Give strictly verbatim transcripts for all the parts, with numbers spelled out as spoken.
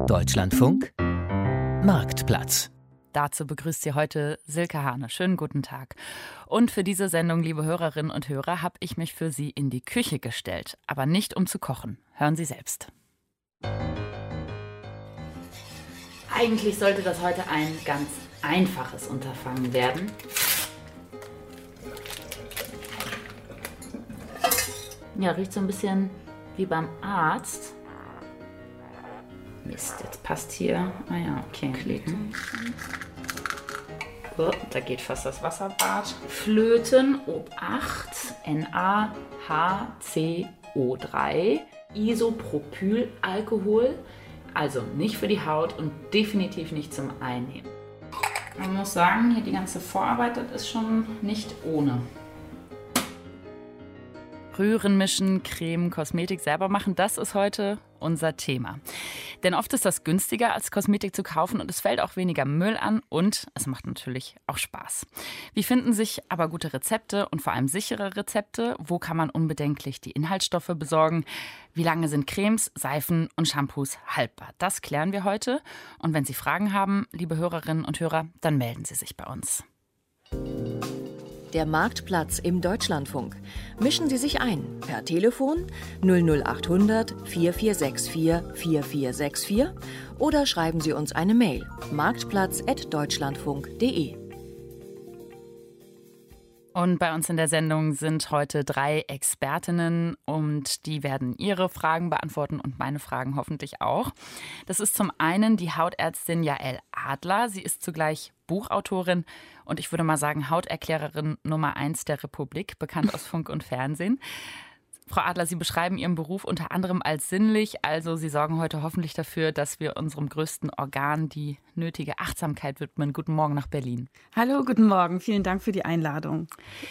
Deutschlandfunk Marktplatz. Dazu begrüßt Sie heute Silke Hane. Schönen guten Tag. Und für diese Sendung, liebe Hörerinnen und Hörer, habe ich mich für Sie in die Küche gestellt. Aber nicht um zu kochen. Hören Sie selbst. Eigentlich sollte das heute ein ganz einfaches Unterfangen werden. Ja, riecht so ein bisschen wie beim Arzt. Mist, jetzt passt hier. Ah ja, okay. Klicken. Oh, da geht fast das Wasserbad. Flöten, Obacht, N A H C O drei, Isopropylalkohol. Also nicht für die Haut und definitiv nicht zum Einnehmen. Man muss sagen, hier die ganze Vorarbeit, das ist schon nicht ohne. Rühren, mischen, Creme, Kosmetik selber machen, das ist heute unser Thema. Denn oft ist das günstiger als Kosmetik zu kaufen und es fällt auch weniger Müll an und es macht natürlich auch Spaß. Wie finden sich aber gute Rezepte und vor allem sichere Rezepte? Wo kann man unbedenklich die Inhaltsstoffe besorgen? Wie lange sind Cremes, Seifen und Shampoos haltbar? Das klären wir heute. Und wenn Sie Fragen haben, liebe Hörerinnen und Hörer, dann melden Sie sich bei uns. Der Marktplatz im Deutschlandfunk. Mischen Sie sich ein per Telefon null null acht hundert vier vier sechs vier vier vier sechs vier oder schreiben Sie uns eine Mail marktplatz at deutschlandfunk punkt de. Und bei uns in der Sendung sind heute drei Expertinnen und die werden ihre Fragen beantworten und meine Fragen hoffentlich auch. Das ist zum einen die Hautärztin Jael Adler. Sie ist zugleich Buchautorin und ich würde mal sagen Hauterklärerin Nummer eins der Republik, bekannt aus Funk und Fernsehen. Frau Adler, Sie beschreiben Ihren Beruf unter anderem als sinnlich, also Sie sorgen heute hoffentlich dafür, dass wir unserem größten Organ die nötige Achtsamkeit widmen. Guten Morgen nach Berlin. Hallo, guten Morgen. Vielen Dank für die Einladung.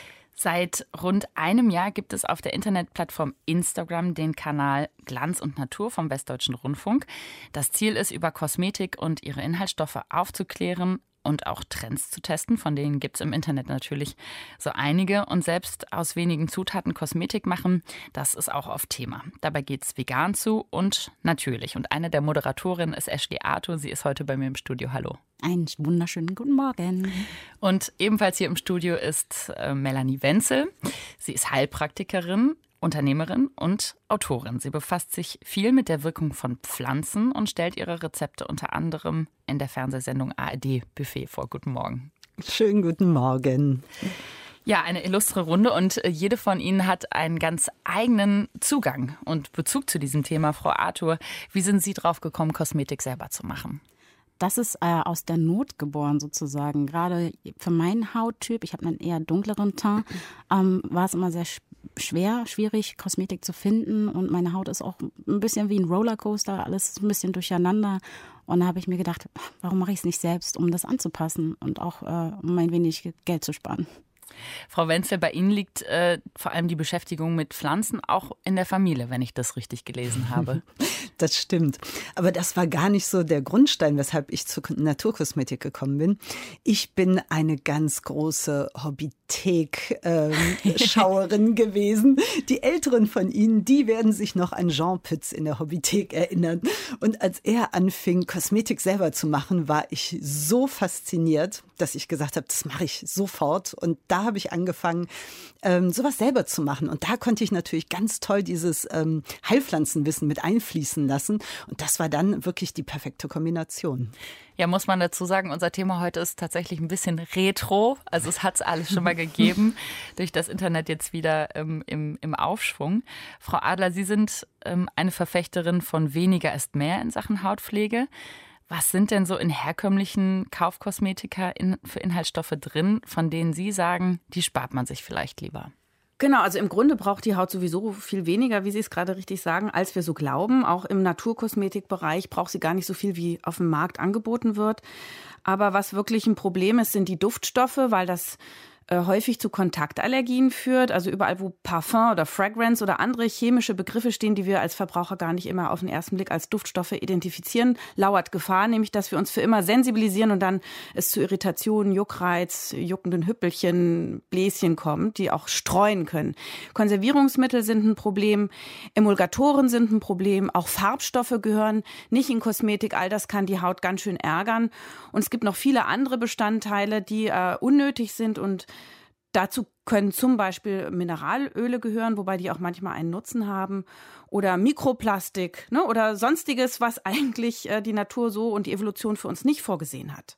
Seit rund einem Jahr gibt es auf der Internetplattform Instagram den Kanal Glanz und Natur vom Westdeutschen Rundfunk. Das Ziel ist, über Kosmetik und ihre Inhaltsstoffe aufzuklären und auch Trends zu testen. Von denen gibt es im Internet natürlich so einige. Und selbst aus wenigen Zutaten Kosmetik machen, das ist auch oft Thema. Dabei geht es vegan zu und natürlich. Und eine der Moderatorinnen ist Ashley Arthur. Sie ist heute bei mir im Studio. Hallo. Einen wunderschönen guten Morgen. Und ebenfalls hier im Studio ist äh, Melanie Wenzel. Sie ist Heilpraktikerin, Unternehmerin und Autorin. Sie befasst sich viel mit der Wirkung von Pflanzen und stellt ihre Rezepte unter anderem in der Fernsehsendung A R D Buffet vor. Guten Morgen. Schönen guten Morgen. Ja, eine illustre Runde und jede von Ihnen hat einen ganz eigenen Zugang und Bezug zu diesem Thema. Frau Arthur, wie sind Sie drauf gekommen, Kosmetik selber zu machen? Das ist äh, aus der Not geboren sozusagen. Gerade für meinen Hauttyp, ich habe einen eher dunkleren Teint, ähm, war es immer sehr sch- schwer, schwierig, Kosmetik zu finden. Und meine Haut ist auch ein bisschen wie ein Rollercoaster, alles ein bisschen durcheinander. Und da habe ich mir gedacht, warum mache ich es nicht selbst, um das anzupassen und auch äh, um ein wenig Geld zu sparen. Frau Wenzel, bei Ihnen liegt äh, vor allem die Beschäftigung mit Pflanzen auch in der Familie, wenn ich das richtig gelesen habe. Das stimmt. Aber das war gar nicht so der Grundstein, weshalb ich zur Naturkosmetik gekommen bin. Ich bin eine ganz große Hobbythek-Schauerin ähm, gewesen. Die Älteren von Ihnen, die werden sich noch an Jean Pütz in der Hobbythek erinnern. Und als er anfing, Kosmetik selber zu machen, war ich so fasziniert, dass ich gesagt habe, das mache ich sofort. Und da habe ich angefangen, ähm, sowas selber zu machen. Und da konnte ich natürlich ganz toll dieses ähm, Heilpflanzenwissen mit einfließen lassen. Und das war dann wirklich die perfekte Kombination. Ja, muss man dazu sagen, unser Thema heute ist tatsächlich ein bisschen retro. Also es hat es alles schon mal gegeben, durch das Internet jetzt wieder ähm, im, im Aufschwung. Frau Adler, Sie sind ähm, eine Verfechterin von weniger ist mehr in Sachen Hautpflege. Was sind denn so in herkömmlichen Kaufkosmetika in, für Inhaltsstoffe drin, von denen Sie sagen, die spart man sich vielleicht lieber? Genau, also im Grunde braucht die Haut sowieso viel weniger, wie Sie es gerade richtig sagen, als wir so glauben. Auch im Naturkosmetikbereich braucht sie gar nicht so viel, wie auf dem Markt angeboten wird. Aber was wirklich ein Problem ist, sind die Duftstoffe, weil das äh, häufig zu Kontaktallergien führt. Also überall, wo Parfum oder Fragrance oder andere chemische Begriffe stehen, die wir als Verbraucher gar nicht immer auf den ersten Blick als Duftstoffe identifizieren, lauert Gefahr, nämlich dass wir uns für immer sensibilisieren und dann es zu Irritationen, Juckreiz, juckenden Hüppelchen, Bläschen kommt, die auch streuen können. Konservierungsmittel sind ein Problem, Emulgatoren sind ein Problem, auch Farbstoffe gehören nicht in Kosmetik, all das kann die Haut ganz schön ärgern. Und es gibt noch viele andere Bestandteile, die äh, unnötig sind und dazu können zum Beispiel Mineralöle gehören, wobei die auch manchmal einen Nutzen haben, oder Mikroplastik, ne, oder sonstiges, was eigentlich äh, die Natur so und die Evolution für uns nicht vorgesehen hat.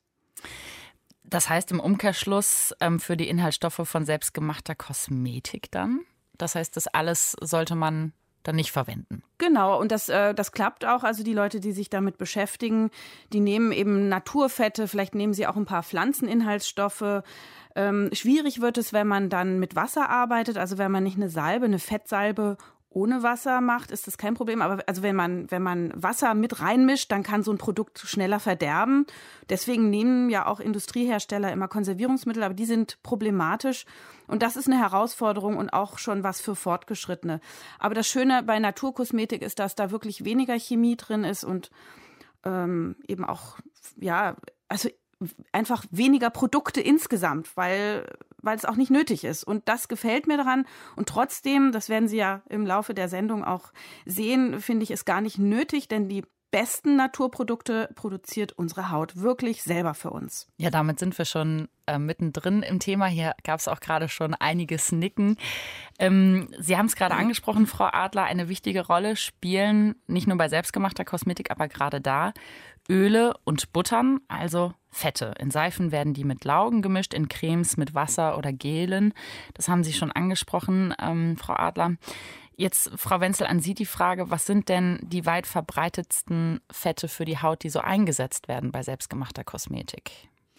Das heißt im Umkehrschluss ähm, für die Inhaltsstoffe von selbstgemachter Kosmetik dann? Das heißt, das alles sollte man dann nicht verwenden. Genau, und das, äh, das klappt auch. Also die Leute, die sich damit beschäftigen, die nehmen eben Naturfette, vielleicht nehmen sie auch ein paar Pflanzeninhaltsstoffe. Ähm, schwierig wird es, wenn man dann mit Wasser arbeitet, also wenn man nicht eine Salbe, eine Fettsalbe ohne Wasser macht, ist das kein Problem. Aber also wenn man, wenn man Wasser mit reinmischt, dann kann so ein Produkt schneller verderben. Deswegen nehmen ja auch Industriehersteller immer Konservierungsmittel, aber die sind problematisch. Und das ist eine Herausforderung und auch schon was für Fortgeschrittene. Aber das Schöne bei Naturkosmetik ist, dass da wirklich weniger Chemie drin ist und ähm, eben auch, ja, also einfach weniger Produkte insgesamt, weil, weil es auch nicht nötig ist. Und das gefällt mir daran. Und trotzdem, das werden Sie ja im Laufe der Sendung auch sehen, finde ich es gar nicht nötig, denn die besten Naturprodukte produziert unsere Haut wirklich selber für uns. Ja, damit sind wir schon äh, mittendrin im Thema. Hier gab es auch gerade schon einiges Nicken. Ähm, Sie haben es gerade angesprochen, Frau Adler, eine wichtige Rolle spielen nicht nur bei selbstgemachter Kosmetik, aber gerade da Öle und Buttern, also Fette. In Seifen werden die mit Laugen gemischt, in Cremes mit Wasser oder Gelen. Das haben Sie schon angesprochen, ähm, Frau Adler. Jetzt, Frau Wenzel, an Sie die Frage, was sind denn die weit verbreitetsten Fette für die Haut, die so eingesetzt werden bei selbstgemachter Kosmetik?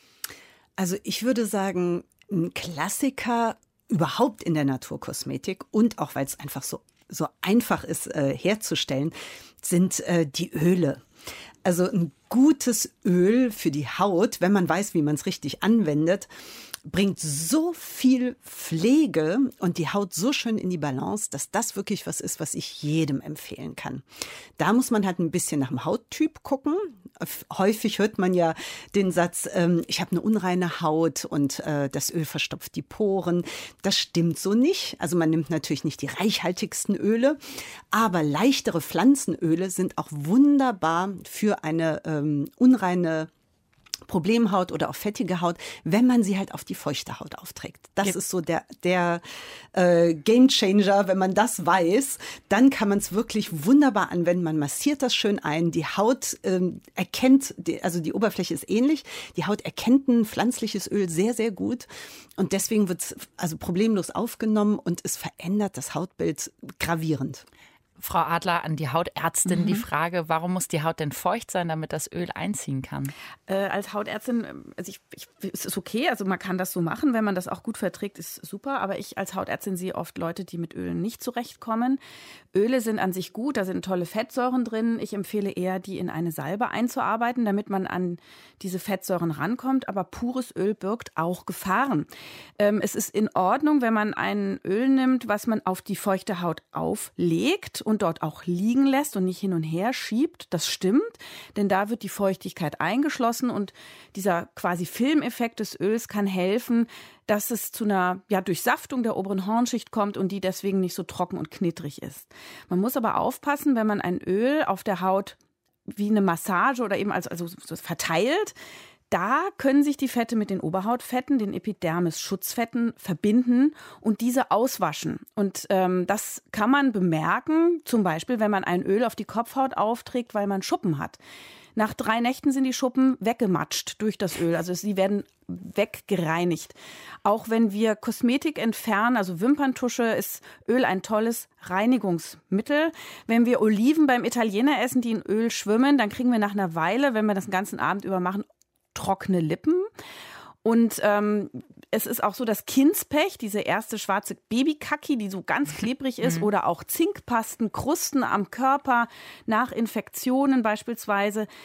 Also ich würde sagen, ein Klassiker überhaupt in der Naturkosmetik und auch weil es einfach so, so einfach ist äh, herzustellen, sind äh, die Öle. Also ein gutes Öl für die Haut, wenn man weiß, wie man es richtig anwendet, bringt so viel Pflege und die Haut so schön in die Balance, dass das wirklich was ist, was ich jedem empfehlen kann. Da muss man halt ein bisschen nach dem Hauttyp gucken. Häufig hört man ja den Satz, ähm, ich habe eine unreine Haut und äh, das Öl verstopft die Poren. Das stimmt so nicht. Also man nimmt natürlich nicht die reichhaltigsten Öle, aber leichtere Pflanzenöle sind auch wunderbar für eine ähm, unreine Problemhaut oder auch fettige Haut, wenn man sie halt auf die feuchte Haut aufträgt. Das ja. ist so der, der äh, Gamechanger. Wenn man das weiß, dann kann man es wirklich wunderbar anwenden. Man massiert das schön ein. Die Haut ähm, erkennt, die, also die Oberfläche ist ähnlich. Die Haut erkennt ein pflanzliches Öl sehr, sehr gut. Und deswegen wird es also problemlos aufgenommen und es verändert das Hautbild gravierend. Frau Adler, an die Hautärztin mhm. die Frage, warum muss die Haut denn feucht sein, damit das Öl einziehen kann? Äh, als Hautärztin, also ich, ich, es ist okay, also man kann das so machen, wenn man das auch gut verträgt, ist super. Aber ich als Hautärztin sehe oft Leute, die mit Ölen nicht zurechtkommen. Öle sind an sich gut, da sind tolle Fettsäuren drin. Ich empfehle eher, die in eine Salbe einzuarbeiten, damit man an diese Fettsäuren rankommt. Aber pures Öl birgt auch Gefahren. Ähm, es ist in Ordnung, wenn man ein Öl nimmt, was man auf die feuchte Haut auflegt und dort auch liegen lässt und nicht hin und her schiebt. Das stimmt, denn da wird die Feuchtigkeit eingeschlossen und dieser quasi Filmeffekt des Öls kann helfen, dass es zu einer ja, Durchsaftung der oberen Hornschicht kommt und die deswegen nicht so trocken und knittrig ist. Man muss aber aufpassen, wenn man ein Öl auf der Haut wie eine Massage oder eben als, also so verteilt, da können sich die Fette mit den Oberhautfetten, den Epidermis-Schutzfetten verbinden und diese auswaschen. Und ähm, das kann man bemerken, zum Beispiel, wenn man ein Öl auf die Kopfhaut aufträgt, weil man Schuppen hat. Nach drei Nächten sind die Schuppen weggematscht durch das Öl, also sie werden weggereinigt. Auch wenn wir Kosmetik entfernen, also Wimperntusche, ist Öl ein tolles Reinigungsmittel. Wenn wir Oliven beim Italiener essen, die in Öl schwimmen, dann kriegen wir nach einer Weile, wenn wir das den ganzen Abend über machen, trockene Lippen. Und ähm, es ist auch so, dass Kindspech, diese erste schwarze Babykacki, die so ganz klebrig ist, mhm. oder auch Zinkpasten, Krusten am Körper nach Infektionen beispielsweise,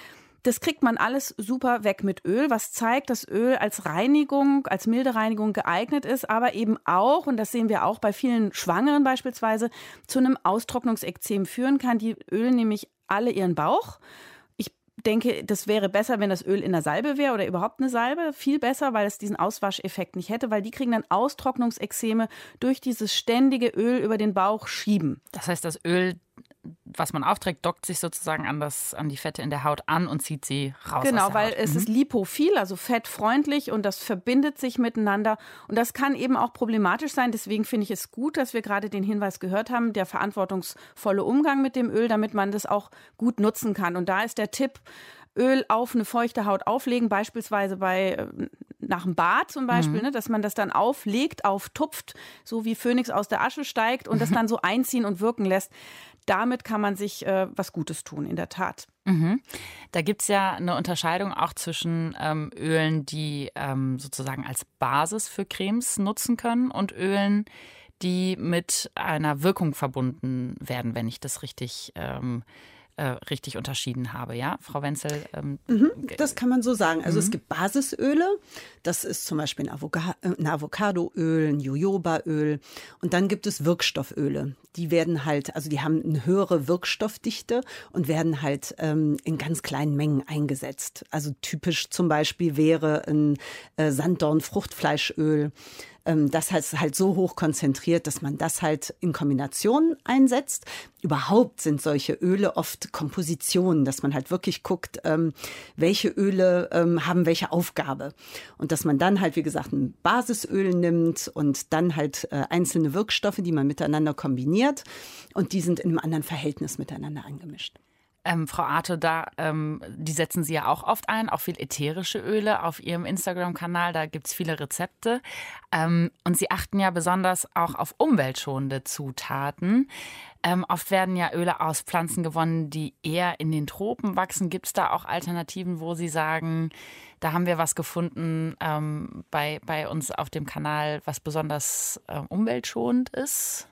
Das kriegt man alles super weg mit Öl, was zeigt, dass Öl als Reinigung, als milde Reinigung geeignet ist, aber eben auch, und das sehen wir auch bei vielen Schwangeren beispielsweise, zu einem Austrocknungsekzem führen kann. Die ölen nämlich alle ihren Bauch. Ich denke, das wäre besser, wenn das Öl in der Salbe wäre oder überhaupt eine Salbe. Viel besser, weil es diesen Auswascheffekt nicht hätte, weil die kriegen dann Austrocknungsekzeme durch dieses ständige Öl über den Bauch schieben. Das heißt, das Öl, was man aufträgt, dockt sich sozusagen an, das, an die Fette in der Haut an und zieht sie raus. Genau, aus der weil Haut. es Mhm. ist lipophil, also fettfreundlich und das verbindet sich miteinander. Und das kann eben auch problematisch sein. Deswegen finde ich es gut, dass wir gerade den Hinweis gehört haben, der verantwortungsvolle Umgang mit dem Öl, damit man das auch gut nutzen kann. Und da ist der Tipp, Öl auf eine feuchte Haut auflegen, beispielsweise bei nach dem Bad zum Beispiel, mhm. ne, dass man das dann auflegt, auftupft, so wie Phönix aus der Asche steigt und das dann so einziehen und wirken lässt. Damit kann man sich äh, was Gutes tun, in der Tat. Mhm. Da gibt es ja eine Unterscheidung auch zwischen ähm, Ölen, die ähm, sozusagen als Basis für Cremes nutzen können und Ölen, die mit einer Wirkung verbunden werden, wenn ich das richtig ähm, Äh, richtig unterschieden habe, ja, Frau Wenzel? Ähm, mhm, das kann man so sagen. Also mhm. es gibt Basisöle, das ist zum Beispiel ein, Avoca- ein Avocadoöl, ein Jojobaöl und dann gibt es Wirkstofföle. Die werden halt, also die haben eine höhere Wirkstoffdichte und werden halt ähm, in ganz kleinen Mengen eingesetzt. Also typisch zum Beispiel wäre ein äh, Sanddorn-Fruchtfleischöl. Das heißt halt so hoch konzentriert, dass man das halt in Kombination einsetzt. Überhaupt sind solche Öle oft Kompositionen, dass man halt wirklich guckt, ähm, welche Öle ähm, haben welche Aufgabe. Und dass man dann halt, wie gesagt, ein Basisöl nimmt und dann halt äh, einzelne Wirkstoffe, die man miteinander kombiniert. Und die sind in einem anderen Verhältnis miteinander angemischt. Ähm, Frau Arto, da, ähm, die setzen Sie ja auch oft ein, auch viel ätherische Öle auf Ihrem Instagram-Kanal, da gibt es viele Rezepte. Ähm, und Sie achten ja besonders auch auf umweltschonende Zutaten. Ähm, oft werden ja Öle aus Pflanzen gewonnen, die eher in den Tropen wachsen. Gibt es da auch Alternativen, wo Sie sagen, da haben wir was gefunden ähm, bei, bei uns auf dem Kanal, was besonders äh, umweltschonend ist?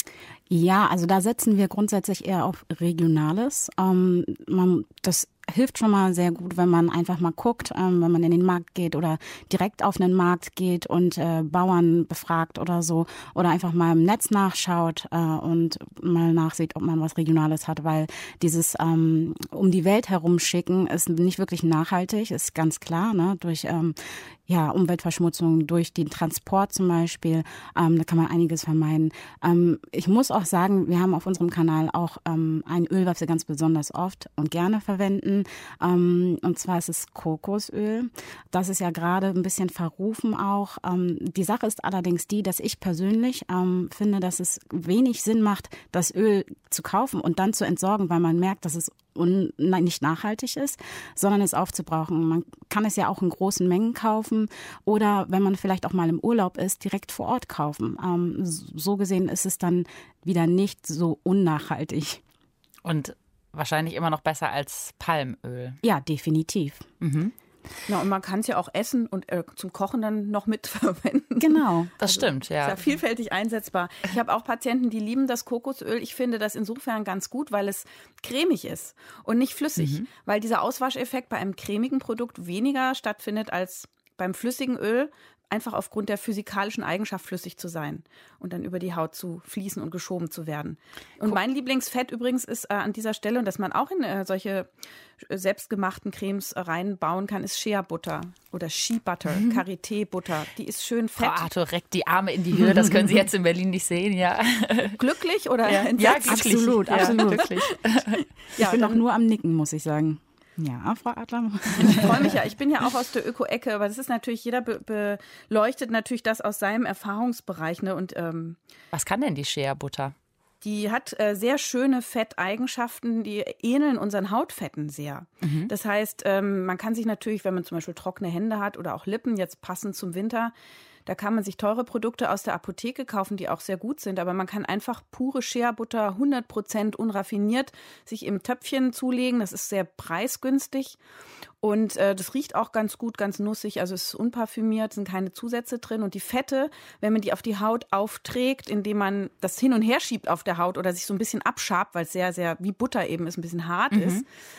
Ja, also da setzen wir grundsätzlich eher auf Regionales. Ähm, man, das hilft schon mal sehr gut, wenn man einfach mal guckt, ähm, wenn man in den Markt geht oder direkt auf einen Markt geht und äh, Bauern befragt oder so oder einfach mal im Netz nachschaut äh, und mal nachsieht, ob man was Regionales hat, weil dieses ähm, um die Welt herumschicken ist nicht wirklich nachhaltig, ist ganz klar, ne? Durch ähm, ja, Umweltverschmutzung, durch den Transport zum Beispiel, ähm, da kann man einiges vermeiden. Ähm, ich muss auch sagen, wir haben auf unserem Kanal auch ähm, ein Öl, was wir ganz besonders oft und gerne verwenden. Ähm, und zwar ist es Kokosöl. Das ist ja gerade ein bisschen verrufen auch. Ähm, die Sache ist allerdings die, dass ich persönlich ähm, finde, dass es wenig Sinn macht, das Öl zu kaufen und dann zu entsorgen, weil man merkt, dass es un- nicht nachhaltig ist, sondern es aufzubrauchen. Man kann es ja auch in großen Mengen kaufen oder wenn man vielleicht auch mal im Urlaub ist, direkt vor Ort kaufen. Ähm, so gesehen ist es dann wieder nicht so unnachhaltig. Und wahrscheinlich immer noch besser als Palmöl. Ja, definitiv. Mhm. Ja, und man kann es ja auch essen und äh, zum Kochen dann noch mitverwenden. Genau. Das also, stimmt, ja. Ist ja vielfältig einsetzbar. Ich habe auch Patienten, die lieben das Kokosöl. Ich finde das insofern ganz gut, weil es cremig ist und nicht flüssig. Mhm. Weil dieser Auswascheffekt bei einem cremigen Produkt weniger stattfindet als beim flüssigen Öl. Einfach aufgrund der physikalischen Eigenschaft, flüssig zu sein und dann über die Haut zu fließen und geschoben zu werden. Und mein Lieblingsfett übrigens ist äh, an dieser Stelle, und dass man auch in äh, solche äh, selbstgemachten Cremes äh, reinbauen kann, ist Shea-Butter oder Shea-Butter, mhm. Karité-Butter. Die ist schön fett. Frau Arthur reckt die Arme in die Höhe, das können Sie jetzt in Berlin nicht sehen, ja. Glücklich oder ja, entsetzt? ja, glücklich. Absolut, absolut. Ja, glücklich. Ich bin doch nur am Nicken, muss ich sagen. Ja, Frau Adler. Ich freue mich ja. Ich bin ja auch aus der Öko-Ecke, aber das ist natürlich, jeder be- beleuchtet natürlich das aus seinem Erfahrungsbereich. Ne? Und, ähm, was kann denn die Shea-Butter? Die hat äh, sehr schöne Fetteigenschaften, die ähneln unseren Hautfetten sehr. Mhm. Das heißt, ähm, man kann sich natürlich, wenn man zum Beispiel trockene Hände hat oder auch Lippen, jetzt passend zum Winter, da kann man sich teure Produkte aus der Apotheke kaufen, die auch sehr gut sind. Aber man kann einfach pure Shea-Butter, hundert Prozent unraffiniert, sich im Töpfchen zulegen. Das ist sehr preisgünstig. Und äh, das riecht auch ganz gut, ganz nussig. Also es ist unparfümiert, sind keine Zusätze drin. Und die Fette, wenn man die auf die Haut aufträgt, indem man das hin und her schiebt auf der Haut oder sich so ein bisschen abschabt, weil es sehr, sehr wie Butter eben ist, ein bisschen hart mhm. ist,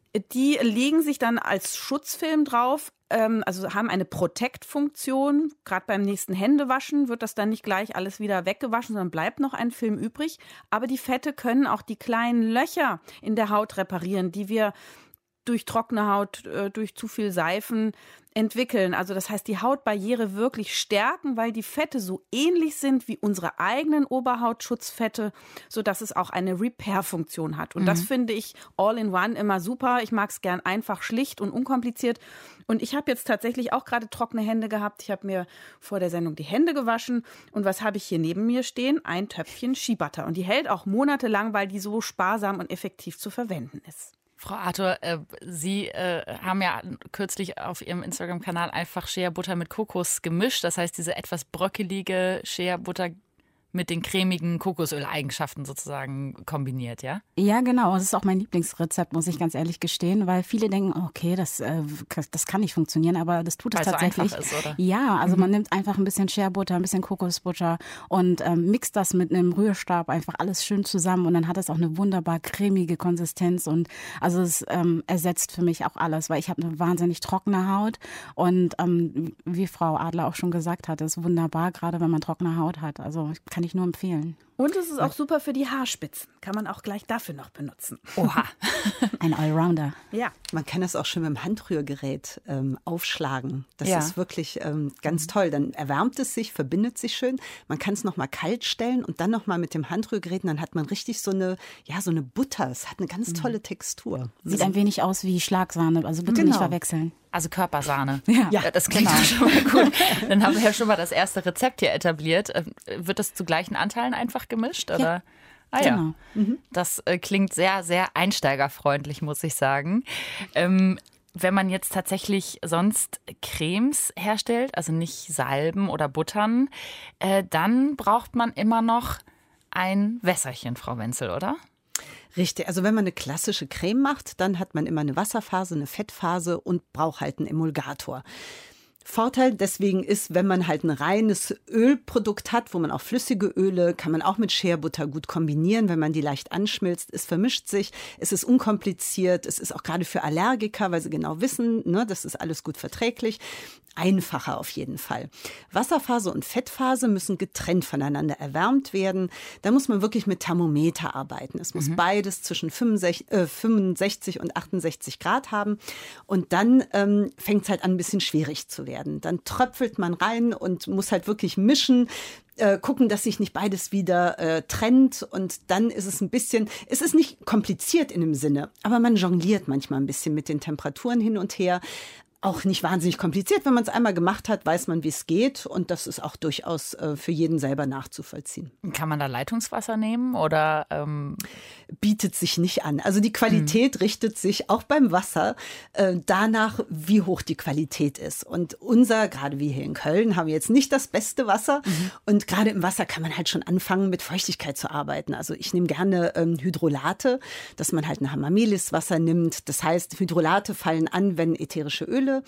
Die legen sich dann als Schutzfilm drauf, ähm, also haben eine Protect-Funktion. Gerade beim nächsten Händewaschen wird das dann nicht gleich alles wieder weggewaschen, sondern bleibt noch ein Film übrig. Aber die Fette können auch die kleinen Löcher in der Haut reparieren, die wir durch trockene Haut, äh, durch zu viel Seifen entwickeln. Also das heißt, die Hautbarriere wirklich stärken, weil die Fette so ähnlich sind wie unsere eigenen Oberhautschutzfette, sodass es auch eine Repair-Funktion hat. Und mhm. das finde ich all in one immer super. Ich mag es gern einfach, schlicht und unkompliziert. Und ich habe jetzt tatsächlich auch gerade trockene Hände gehabt. Ich habe mir vor der Sendung die Hände gewaschen. Und was habe ich hier neben mir stehen? Ein Töpfchen Shea Butter. Und die hält auch monatelang, weil die so sparsam und effektiv zu verwenden ist. Frau Arthur, äh, Sie äh, haben ja kürzlich auf Ihrem Instagram-Kanal einfach Shea-Butter mit Kokos gemischt. Das heißt, diese etwas bröckelige Shea-Butter mit den cremigen Kokosöleigenschaften sozusagen kombiniert, ja? Ja, genau. Das ist auch mein Lieblingsrezept, muss ich ganz ehrlich gestehen, weil viele denken, okay, das, äh, das kann nicht funktionieren, aber das tut es tatsächlich. So einfach ist, oder? Ja, also mhm. man nimmt einfach ein bisschen Shea-Butter, ein bisschen Kokosbutter und ähm, mixt das mit einem Rührstab einfach alles schön zusammen und dann hat es auch eine wunderbar cremige Konsistenz und also es ähm, ersetzt für mich auch alles, weil ich habe eine wahnsinnig trockene Haut und ähm, wie Frau Adler auch schon gesagt hat, ist wunderbar, gerade wenn man trockene Haut hat. Also kann ich nur empfehlen. Und es ist auch super für die Haarspitzen. Kann man auch gleich dafür noch benutzen. Oha. Ein Allrounder. Ja. Man kann das auch schon mit dem Handrührgerät ähm, aufschlagen. Das ja. ist wirklich ähm, ganz toll. Dann erwärmt es sich, verbindet sich schön. Man kann es nochmal kalt stellen und dann nochmal mit dem Handrührgerät. Und dann hat man richtig so eine, ja, so eine Butter. Es hat eine ganz tolle Textur. Sieht ein wenig aus wie Schlagsahne. Also bitte genau. nicht verwechseln. Also Körpersahne. Ja, ja das klingt genau. schon mal gut. Dann haben wir ja schon mal das erste Rezept hier etabliert. Wird das zu gleichen Anteilen einfach gemischt? Oder? Ja. Ah ja, genau. mhm. Das äh, klingt sehr, sehr einsteigerfreundlich, muss ich sagen. Ähm, wenn man jetzt tatsächlich sonst Cremes herstellt, also nicht Salben oder Buttern, äh, dann braucht man immer noch ein Wässerchen, Frau Wenzel, oder? Richtig, also wenn man eine klassische Creme macht, dann hat man immer eine Wasserphase, eine Fettphase und braucht halt einen Emulgator. Vorteil deswegen ist, wenn man halt ein reines Ölprodukt hat, wo man auch flüssige Öle, kann man auch mit Shea-Butter gut kombinieren, wenn man die leicht anschmilzt. Es vermischt sich, es ist unkompliziert, es ist auch gerade für Allergiker, weil sie genau wissen, ne, das ist alles gut verträglich. Einfacher auf jeden Fall. Wasserphase und Fettphase müssen getrennt voneinander erwärmt werden. Da muss man wirklich mit Thermometer arbeiten. Es muss mhm. beides zwischen fünfundsechzig, äh, fünfundsechzig und achtundsechzig Grad haben. Und dann ähm, fängt es halt an, ein bisschen schwierig zu werden. Dann tröpfelt man rein und muss halt wirklich mischen. Äh, gucken, dass sich nicht beides wieder äh, trennt und dann ist es ein bisschen, es ist nicht kompliziert in dem Sinne, aber man jongliert manchmal ein bisschen mit den Temperaturen hin und her. Auch nicht wahnsinnig kompliziert. Wenn man es einmal gemacht hat, weiß man, wie es geht. Und das ist auch durchaus äh, für jeden selber nachzuvollziehen. Kann man da Leitungswasser nehmen oder? Ähm Bietet sich nicht an. Also die Qualität mhm. richtet sich auch beim Wasser äh, danach, wie hoch die Qualität ist. Und unser, gerade wie hier in Köln, haben wir jetzt nicht das beste Wasser. Mhm. Und gerade im Wasser kann man halt schon anfangen, mit Feuchtigkeit zu arbeiten. Also ich nehme gerne ähm, Hydrolate, dass man halt ein Hamamelis-Wasser nimmt. Das heißt, Hydrolate fallen an, wenn ätherische Öle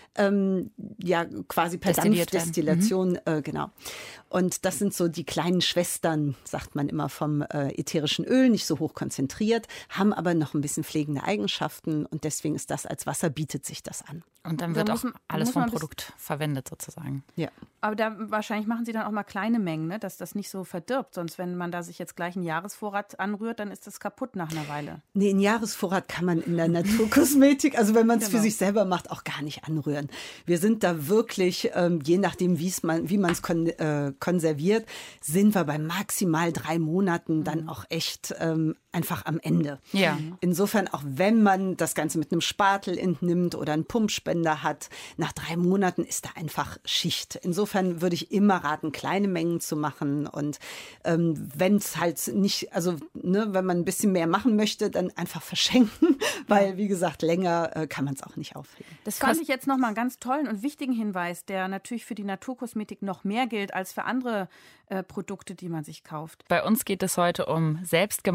Ähm, ja, quasi per Dampfdestillation, mhm. äh, genau. Und das sind so die kleinen Schwestern, sagt man immer, vom äh, ätherischen Öl, nicht so hoch konzentriert, haben aber noch ein bisschen pflegende Eigenschaften und deswegen ist das als Wasser, bietet sich das an. Und dann wird da auch muss, alles vom Produkt verwendet sozusagen. Ja. Aber da wahrscheinlich machen Sie dann auch mal kleine Mengen, ne, dass das nicht so verdirbt. Sonst, wenn man da sich jetzt gleich einen Jahresvorrat anrührt, dann ist das kaputt nach einer Weile. Nee, einen Jahresvorrat kann man in der Naturkosmetik, also wenn man es genau. für sich selber macht, auch gar nicht anrühren. Wir sind da wirklich, ähm, je nachdem, wie's man, wie man es kon- äh, konserviert, sind wir bei maximal drei Monaten dann auch echt ähm, einfach am Ende. Ja. Insofern, auch wenn man das Ganze mit einem Spatel entnimmt oder einen Pumpspender hat, nach drei Monaten ist da einfach Schicht. Insofern würde ich immer raten, kleine Mengen zu machen und ähm, wenn es halt nicht, also ne, wenn man ein bisschen mehr machen möchte, dann einfach verschenken, weil wie gesagt, länger äh, kann man es auch nicht aufheben. Das fand ich jetzt nochmal einen ganz tollen und wichtigen Hinweis, der natürlich für die Naturkosmetik noch mehr gilt als für andere äh, Produkte, die man sich kauft. Bei uns geht es heute um selbstgemachte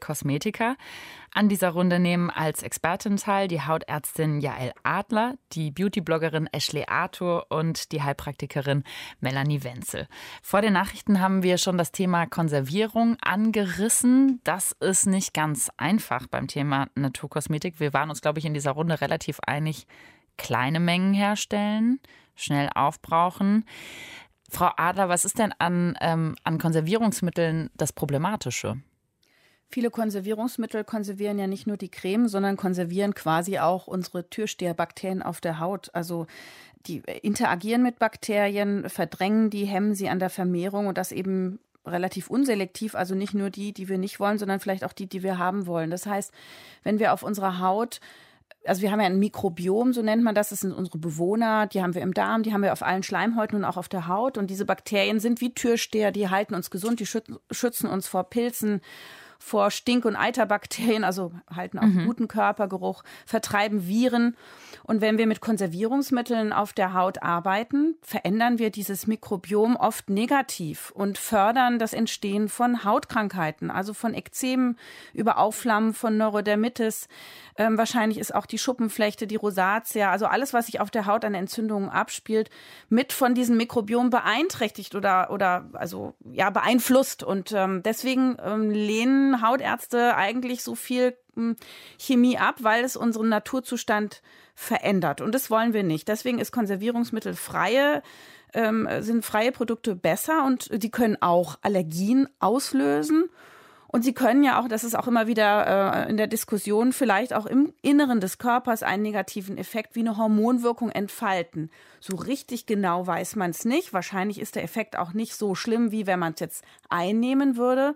Kosmetika. An dieser Runde nehmen als Expertin teil die Hautärztin Jael Adler, die Beauty-Bloggerin Ashley Arthur und die Heilpraktikerin Melanie Wenzel. Vor den Nachrichten haben wir schon das Thema Konservierung angerissen. Das ist nicht ganz einfach beim Thema Naturkosmetik. Wir waren uns, glaube ich, in dieser Runde relativ einig, kleine Mengen herstellen, schnell aufbrauchen. Frau Adler, was ist denn an, ähm, an Konservierungsmitteln das Problematische? Viele Konservierungsmittel konservieren ja nicht nur die Creme, sondern konservieren quasi auch unsere Türsteherbakterien auf der Haut. Also die interagieren mit Bakterien, verdrängen die, hemmen sie an der Vermehrung und das eben relativ unselektiv, also nicht nur die, die wir nicht wollen, sondern vielleicht auch die, die wir haben wollen. Das heißt, wenn wir auf unserer Haut Also wir haben ja ein Mikrobiom, so nennt man das. Das sind unsere Bewohner, die haben wir im Darm, die haben wir auf allen Schleimhäuten und auch auf der Haut. Und diese Bakterien sind wie Türsteher, die halten uns gesund, die schützen uns vor Pilzen, vor Stink- und Eiterbakterien, also halten auch mhm. guten Körpergeruch, vertreiben Viren. Und wenn wir mit Konservierungsmitteln auf der Haut arbeiten, verändern wir dieses Mikrobiom oft negativ und fördern das Entstehen von Hautkrankheiten, also von Ekzemen über Aufflammen von Neurodermitis. Ähm, wahrscheinlich ist auch die Schuppenflechte, die Rosatia, also alles, was sich auf der Haut an Entzündungen abspielt, mit von diesem Mikrobiom beeinträchtigt oder, oder also, ja, beeinflusst. Und ähm, deswegen ähm, lehnen Hautärzte eigentlich so viel hm, Chemie ab, weil es unseren Naturzustand verändert. Und das wollen wir nicht. Deswegen ist konservierungsmittelfreie, ähm, sind freie Produkte besser und die können auch Allergien auslösen. Und sie können ja auch, das ist auch immer wieder äh, in der Diskussion, vielleicht auch im Inneren des Körpers einen negativen Effekt wie eine Hormonwirkung entfalten. So richtig genau weiß man es nicht. Wahrscheinlich ist der Effekt auch nicht so schlimm, wie wenn man es jetzt einnehmen würde.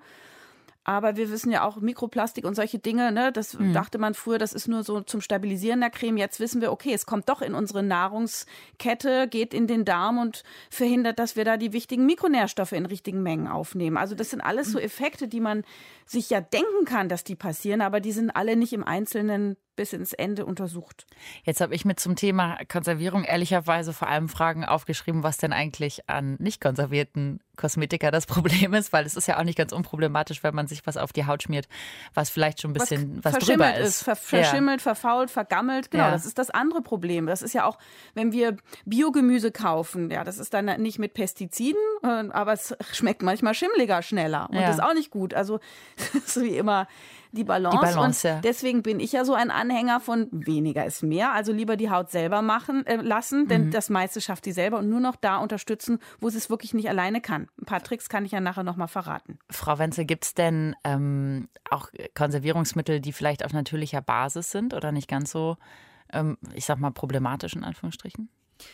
Aber wir wissen ja auch, Mikroplastik und solche Dinge, ne, das mhm. dachte man früher, das ist nur so zum Stabilisieren der Creme. Jetzt wissen wir, okay, es kommt doch in unsere Nahrungskette, geht in den Darm und verhindert, dass wir da die wichtigen Mikronährstoffe in richtigen Mengen aufnehmen. Also das sind alles so Effekte, die man sich ja denken kann, dass die passieren, aber die sind alle nicht im Einzelnen bis ins Ende untersucht. Jetzt habe ich mir zum Thema Konservierung ehrlicherweise vor allem Fragen aufgeschrieben, was denn eigentlich an nicht konservierten Kosmetika das Problem ist, weil es ist ja auch nicht ganz unproblematisch, wenn man sich was auf die Haut schmiert, was vielleicht schon ein bisschen was, was drüber ist. ist ver- verschimmelt, ja. verfault, vergammelt, genau, ja. Das ist das andere Problem. Das ist ja auch, wenn wir Biogemüse kaufen, ja, das ist dann nicht mit Pestiziden, aber es schmeckt manchmal schimmeliger schneller und ja. das ist auch nicht gut. Also das ist wie immer die Balance, die Balance und ja. deswegen bin ich ja so ein Anhänger von weniger ist mehr, also lieber die Haut selber machen äh, lassen, denn mhm. das meiste schafft die selber und nur noch da unterstützen, wo sie es wirklich nicht alleine kann. Ein paar Tricks kann ich ja nachher noch mal verraten. Frau Wenzel, gibt es denn ähm, auch Konservierungsmittel, die vielleicht auf natürlicher Basis sind oder nicht ganz so, ähm, ich sag mal, problematisch in Anführungsstrichen?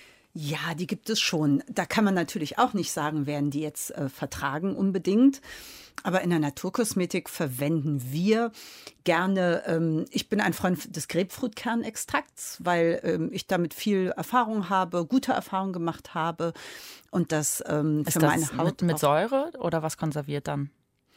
Ja, die gibt es schon. Da kann man natürlich auch nicht sagen, werden die jetzt äh, vertragen unbedingt. Aber in der Naturkosmetik verwenden wir gerne, ähm, ich bin ein Freund des Grapefruitkernextrakts, weil ähm, ich damit viel Erfahrung habe, gute Erfahrungen gemacht habe. Und das ähm, für Ist das meine Haut mit, mit Säure oder was konserviert dann?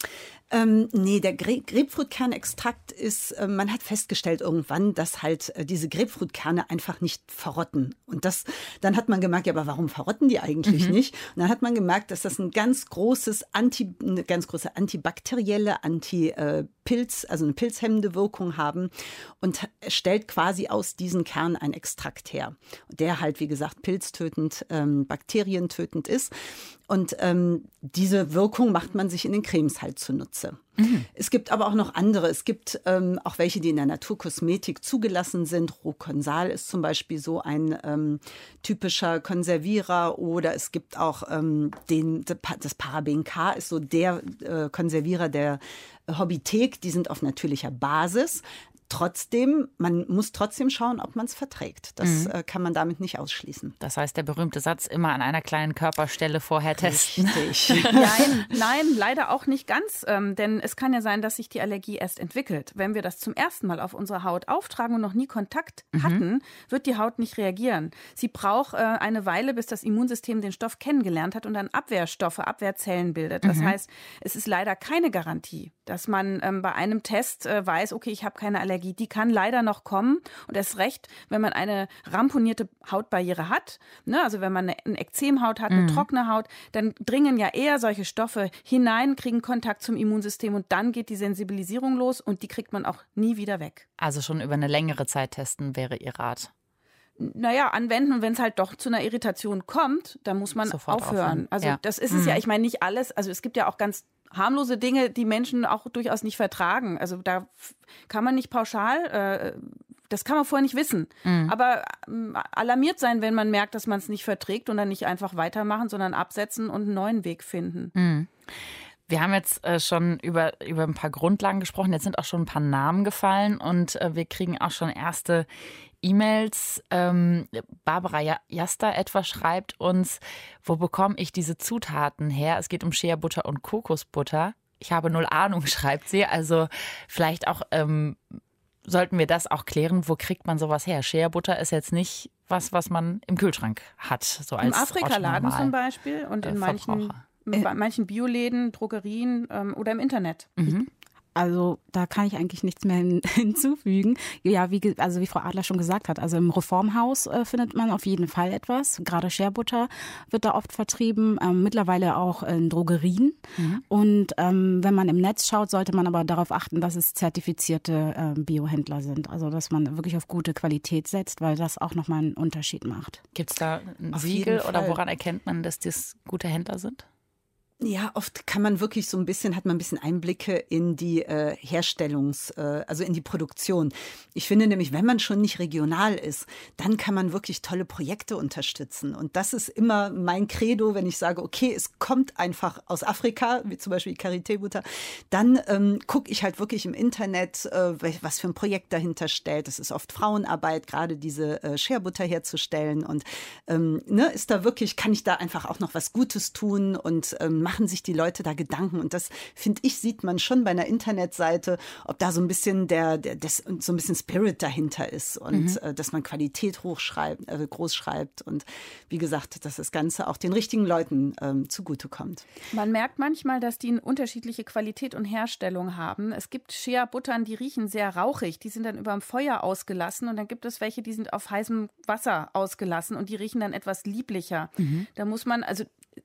Ähm, nee, der Gre- Grapefruitkernextrakt ist, äh, man hat festgestellt irgendwann, dass halt äh, diese Grapefruitkerne einfach nicht verrotten. Und das, dann hat man gemerkt, ja, aber warum verrotten die eigentlich mhm. nicht? Und dann hat man gemerkt, dass das ein ganz großes Anti, eine ganz große antibakterielle, Anti-Pilz, also eine pilzhemmende Wirkung haben und stellt quasi aus diesen Kernen einen Extrakt her, der halt, wie gesagt, pilztötend, ähm, bakterientötend ist. Und ähm, diese Wirkung macht man sich in den Cremes halt zunutze. Mhm. Es gibt aber auch noch andere. Es gibt ähm, auch welche, die in der Naturkosmetik zugelassen sind. Roconsal ist zum Beispiel so ein ähm, typischer Konservierer. Oder es gibt auch ähm, den, das Paraben K ist so der äh, Konservierer der Hobbythek. Die sind auf natürlicher Basis. Trotzdem, man muss trotzdem schauen, ob man es verträgt. Das mhm. äh, kann man damit nicht ausschließen. Das heißt, der berühmte Satz, immer an einer kleinen Körperstelle vorher testen. Richtig. nein, nein, leider auch nicht ganz. Ähm, denn es kann ja sein, dass sich die Allergie erst entwickelt. Wenn wir das zum ersten Mal auf unsere Haut auftragen und noch nie Kontakt mhm. hatten, wird die Haut nicht reagieren. Sie braucht äh, eine Weile, bis das Immunsystem den Stoff kennengelernt hat und dann Abwehrstoffe, Abwehrzellen bildet. Das mhm. heißt, es ist leider keine Garantie, dass man ähm, bei einem Test äh, weiß, okay, ich habe keine Allergie. Haarallergie, die kann leider noch kommen und erst recht, wenn man eine ramponierte Hautbarriere hat, ne, also wenn man eine, eine Ekzemhaut hat, eine mhm. trockene Haut, dann dringen ja eher solche Stoffe hinein, kriegen Kontakt zum Immunsystem und dann geht die Sensibilisierung los und die kriegt man auch nie wieder weg. Also schon über eine längere Zeit testen wäre Ihr Rat? Naja, anwenden und wenn es halt doch zu einer Irritation kommt, dann muss man Sofort aufhören. aufhören. Also ja. das ist es mhm. ja, ich meine nicht alles, also es gibt ja auch ganz harmlose Dinge, die Menschen auch durchaus nicht vertragen. Also da kann man nicht pauschal, äh, das kann man vorher nicht wissen. Mhm. Aber äh, alarmiert sein, wenn man merkt, dass man es nicht verträgt und dann nicht einfach weitermachen, sondern absetzen und einen neuen Weg finden. Mhm. Wir haben jetzt äh, schon über, über ein paar Grundlagen gesprochen, jetzt sind auch schon ein paar Namen gefallen und äh, wir kriegen auch schon erste E-Mails. Ähm, Barbara Jasta etwa schreibt uns, wo bekomme ich diese Zutaten her? Es geht um Shea-Butter und Kokosbutter. Ich habe null Ahnung, schreibt sie. Also vielleicht auch ähm, sollten wir das auch klären, wo kriegt man sowas her? Shea-Butter ist jetzt nicht was, was man im Kühlschrank hat. So als Im Afrika-Laden zum Beispiel und in manchen, in manchen Bioläden, Drogerien ähm, oder im Internet. Mhm. Also da kann ich eigentlich nichts mehr hin, hinzufügen. Ja, wie also wie Frau Adler schon gesagt hat, also im Reformhaus äh, findet man auf jeden Fall etwas. Gerade Shea-Butter wird da oft vertrieben, ähm, mittlerweile auch in Drogerien. Mhm. Und ähm, wenn man im Netz schaut, sollte man aber darauf achten, dass es zertifizierte äh, Biohändler sind. Also dass man wirklich auf gute Qualität setzt, weil das auch nochmal einen Unterschied macht. Gibt es da ein auf Siegel oder woran erkennt man, dass das gute Händler sind? Ja, oft kann man wirklich so ein bisschen, hat man ein bisschen Einblicke in die äh, Herstellungs-, äh, also in die Produktion. Ich finde nämlich, wenn man schon nicht regional ist, dann kann man wirklich tolle Projekte unterstützen. Und das ist immer mein Credo, wenn ich sage, okay, es kommt einfach aus Afrika, wie zum Beispiel Karité-Butter, dann ähm, gucke ich halt wirklich im Internet, äh, was für ein Projekt dahinter stellt. Das ist oft Frauenarbeit, gerade diese äh, Shea-Butter herzustellen. Und ähm, ne, ist da wirklich, kann ich da einfach auch noch was Gutes tun und ähm, machen sich die Leute da Gedanken und das, finde ich, sieht man schon bei einer Internetseite, ob da so ein bisschen der, der das, so ein bisschen Spirit dahinter ist und mhm. äh, dass man Qualität hochschreibt, äh, groß schreibt und wie gesagt, dass das Ganze auch den richtigen Leuten ähm, zugutekommt. Man merkt manchmal, dass die eine unterschiedliche Qualität und Herstellung haben. Es gibt Shea-Buttern, die riechen sehr rauchig, die sind dann über dem Feuer ausgelassen und dann gibt es welche, die sind auf heißem Wasser ausgelassen und die riechen dann etwas lieblicher. Mhm. Da muss man, also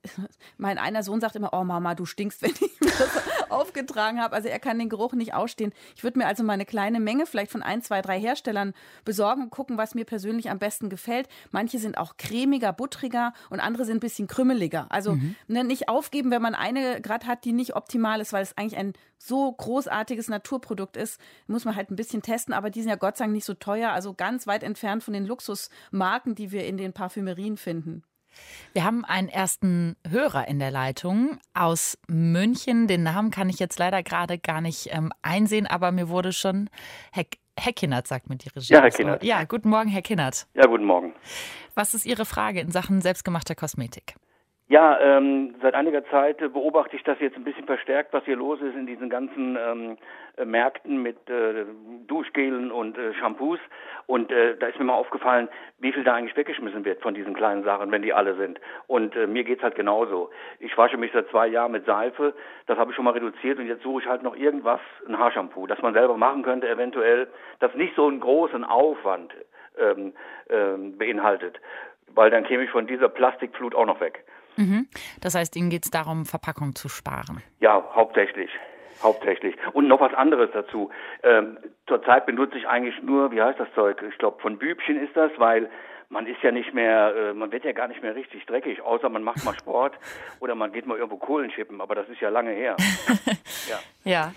mein einer Sohn sagt immer, oh Mama, du stinkst, wenn ich mir das aufgetragen habe. Also er kann den Geruch nicht ausstehen. Ich würde mir also mal eine kleine Menge vielleicht von ein, zwei, drei Herstellern besorgen und gucken, was mir persönlich am besten gefällt. Manche sind auch cremiger, buttriger und andere sind ein bisschen krümeliger. Also mhm. ne, nicht aufgeben, wenn man eine gerade hat, die nicht optimal ist, weil es eigentlich ein so großartiges Naturprodukt ist, muss man halt ein bisschen testen. Aber die sind ja Gott sei Dank nicht so teuer, also ganz weit entfernt von den Luxusmarken, die wir in den Parfümerien finden. Wir haben einen ersten Hörer in der Leitung aus München. Den Namen kann ich jetzt leider gerade gar nicht ähm, einsehen, aber mir wurde schon Herr, Herr Kinnert, sagt mir die Regie. Ja, Herr Kinnert. Ja, guten Morgen, Herr Kinnert. Ja, guten Morgen. Was ist Ihre Frage in Sachen selbstgemachter Kosmetik? Ja, ähm, seit einiger Zeit beobachte ich das jetzt ein bisschen verstärkt, was hier los ist in diesen ganzen ähm, Märkten mit äh, Duschgelen und äh, Shampoos. Und äh, da ist mir mal aufgefallen, wie viel da eigentlich weggeschmissen wird von diesen kleinen Sachen, wenn die alle sind. Und äh, mir geht's halt genauso. Ich wasche mich seit zwei Jahren mit Seife, das habe ich schon mal reduziert und jetzt suche ich halt noch irgendwas, ein Haarshampoo, das man selber machen könnte eventuell, das nicht so einen großen Aufwand ähm, ähm, beinhaltet, weil dann käme ich von dieser Plastikflut auch noch weg. Mhm. Das heißt, Ihnen geht es darum, Verpackung zu sparen? Ja, hauptsächlich. Hauptsächlich. Und noch was anderes dazu. Ähm, zurzeit benutze ich eigentlich nur, wie heißt das Zeug? Ich glaube, von Bübchen ist das, weil man ist ja nicht mehr, äh, man wird ja gar nicht mehr richtig dreckig, außer man macht mal Sport oder man geht mal irgendwo Kohlen schippen, aber das ist ja lange her. ja. ja.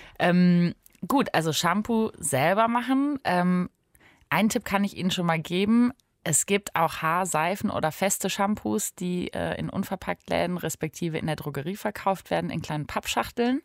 Ähm, gut, also Shampoo selber machen. Ähm, einen Tipp kann ich Ihnen schon mal geben. Es gibt auch Haarseifen oder feste Shampoos, die äh, in Unverpacktläden respektive in der Drogerie verkauft werden, in kleinen Pappschachteln.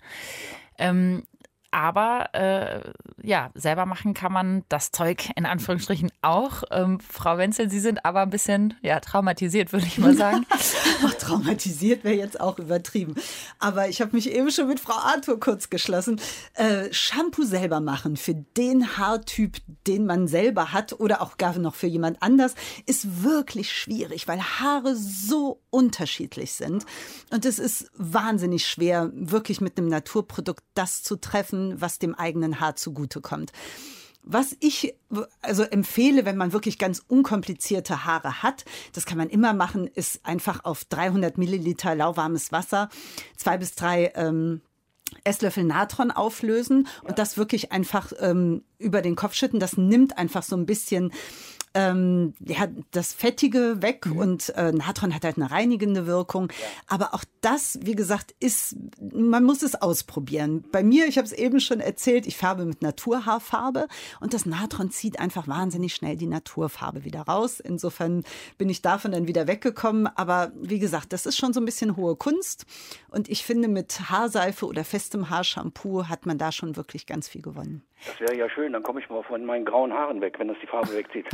Ähm, aber äh, ja, selber machen kann man das Zeug in Anführungsstrichen auch. Ähm, Frau Wenzel, Sie sind aber ein bisschen ja, traumatisiert, würde ich mal sagen. Ach, traumatisiert wäre jetzt auch übertrieben. Aber ich habe mich eben schon mit Frau Arthur kurz geschlossen. Äh, Shampoo selber machen für den Haartyp, den man selber hat oder auch gar noch für jemand anders, ist wirklich schwierig, weil Haare so unterschiedlich sind. Und es ist wahnsinnig schwer, wirklich mit einem Naturprodukt das zu treffen, was dem eigenen Haar zugutekommt. Was ich also empfehle, wenn man wirklich ganz unkomplizierte Haare hat, das kann man immer machen, ist einfach auf dreihundert Milliliter lauwarmes Wasser zwei bis drei ähm, Esslöffel Natron auflösen und ja. das wirklich einfach ähm, über den Kopf schütten. Das nimmt einfach so ein bisschen ähm, ja, das Fettige weg mhm. und äh, Natron hat halt eine reinigende Wirkung. Ja. Aber auch das, wie gesagt, ist, man muss es ausprobieren. Bei mir, ich habe es eben schon erzählt, ich färbe mit Naturhaarfarbe und das Natron zieht einfach wahnsinnig schnell die Naturfarbe wieder raus. Insofern bin ich davon dann wieder weggekommen. Aber wie gesagt, das ist schon so ein bisschen hohe Kunst und ich finde, mit Haarseife oder festem Haarshampoo hat man da schon wirklich ganz viel gewonnen. Das wäre ja schön, dann komme ich mal von meinen grauen Haaren weg, wenn das die Farbe wegzieht.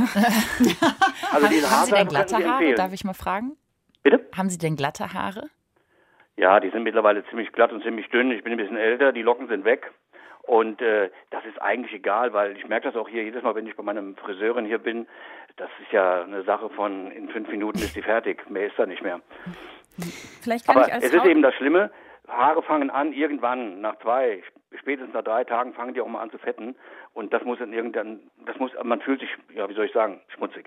Also haben, haben Sie denn glatte Haare, darf ich mal fragen? Bitte? Haben Sie denn glatte Haare? Ja, die sind mittlerweile ziemlich glatt und ziemlich dünn. Ich bin ein bisschen älter, die Locken sind weg. Und äh, das ist eigentlich egal, weil ich merke das auch hier jedes Mal, wenn ich bei meiner Friseurin hier bin. Das ist ja eine Sache von, in fünf Minuten ist die fertig. Mehr ist da nicht mehr. Vielleicht kann Aber ich als es ist eben das Schlimme, Haare fangen an, irgendwann nach zwei, spätestens nach drei Tagen fangen die auch mal an zu fetten. Und das muss in irgendein, das muss, man fühlt sich, ja, wie soll ich sagen, schmutzig.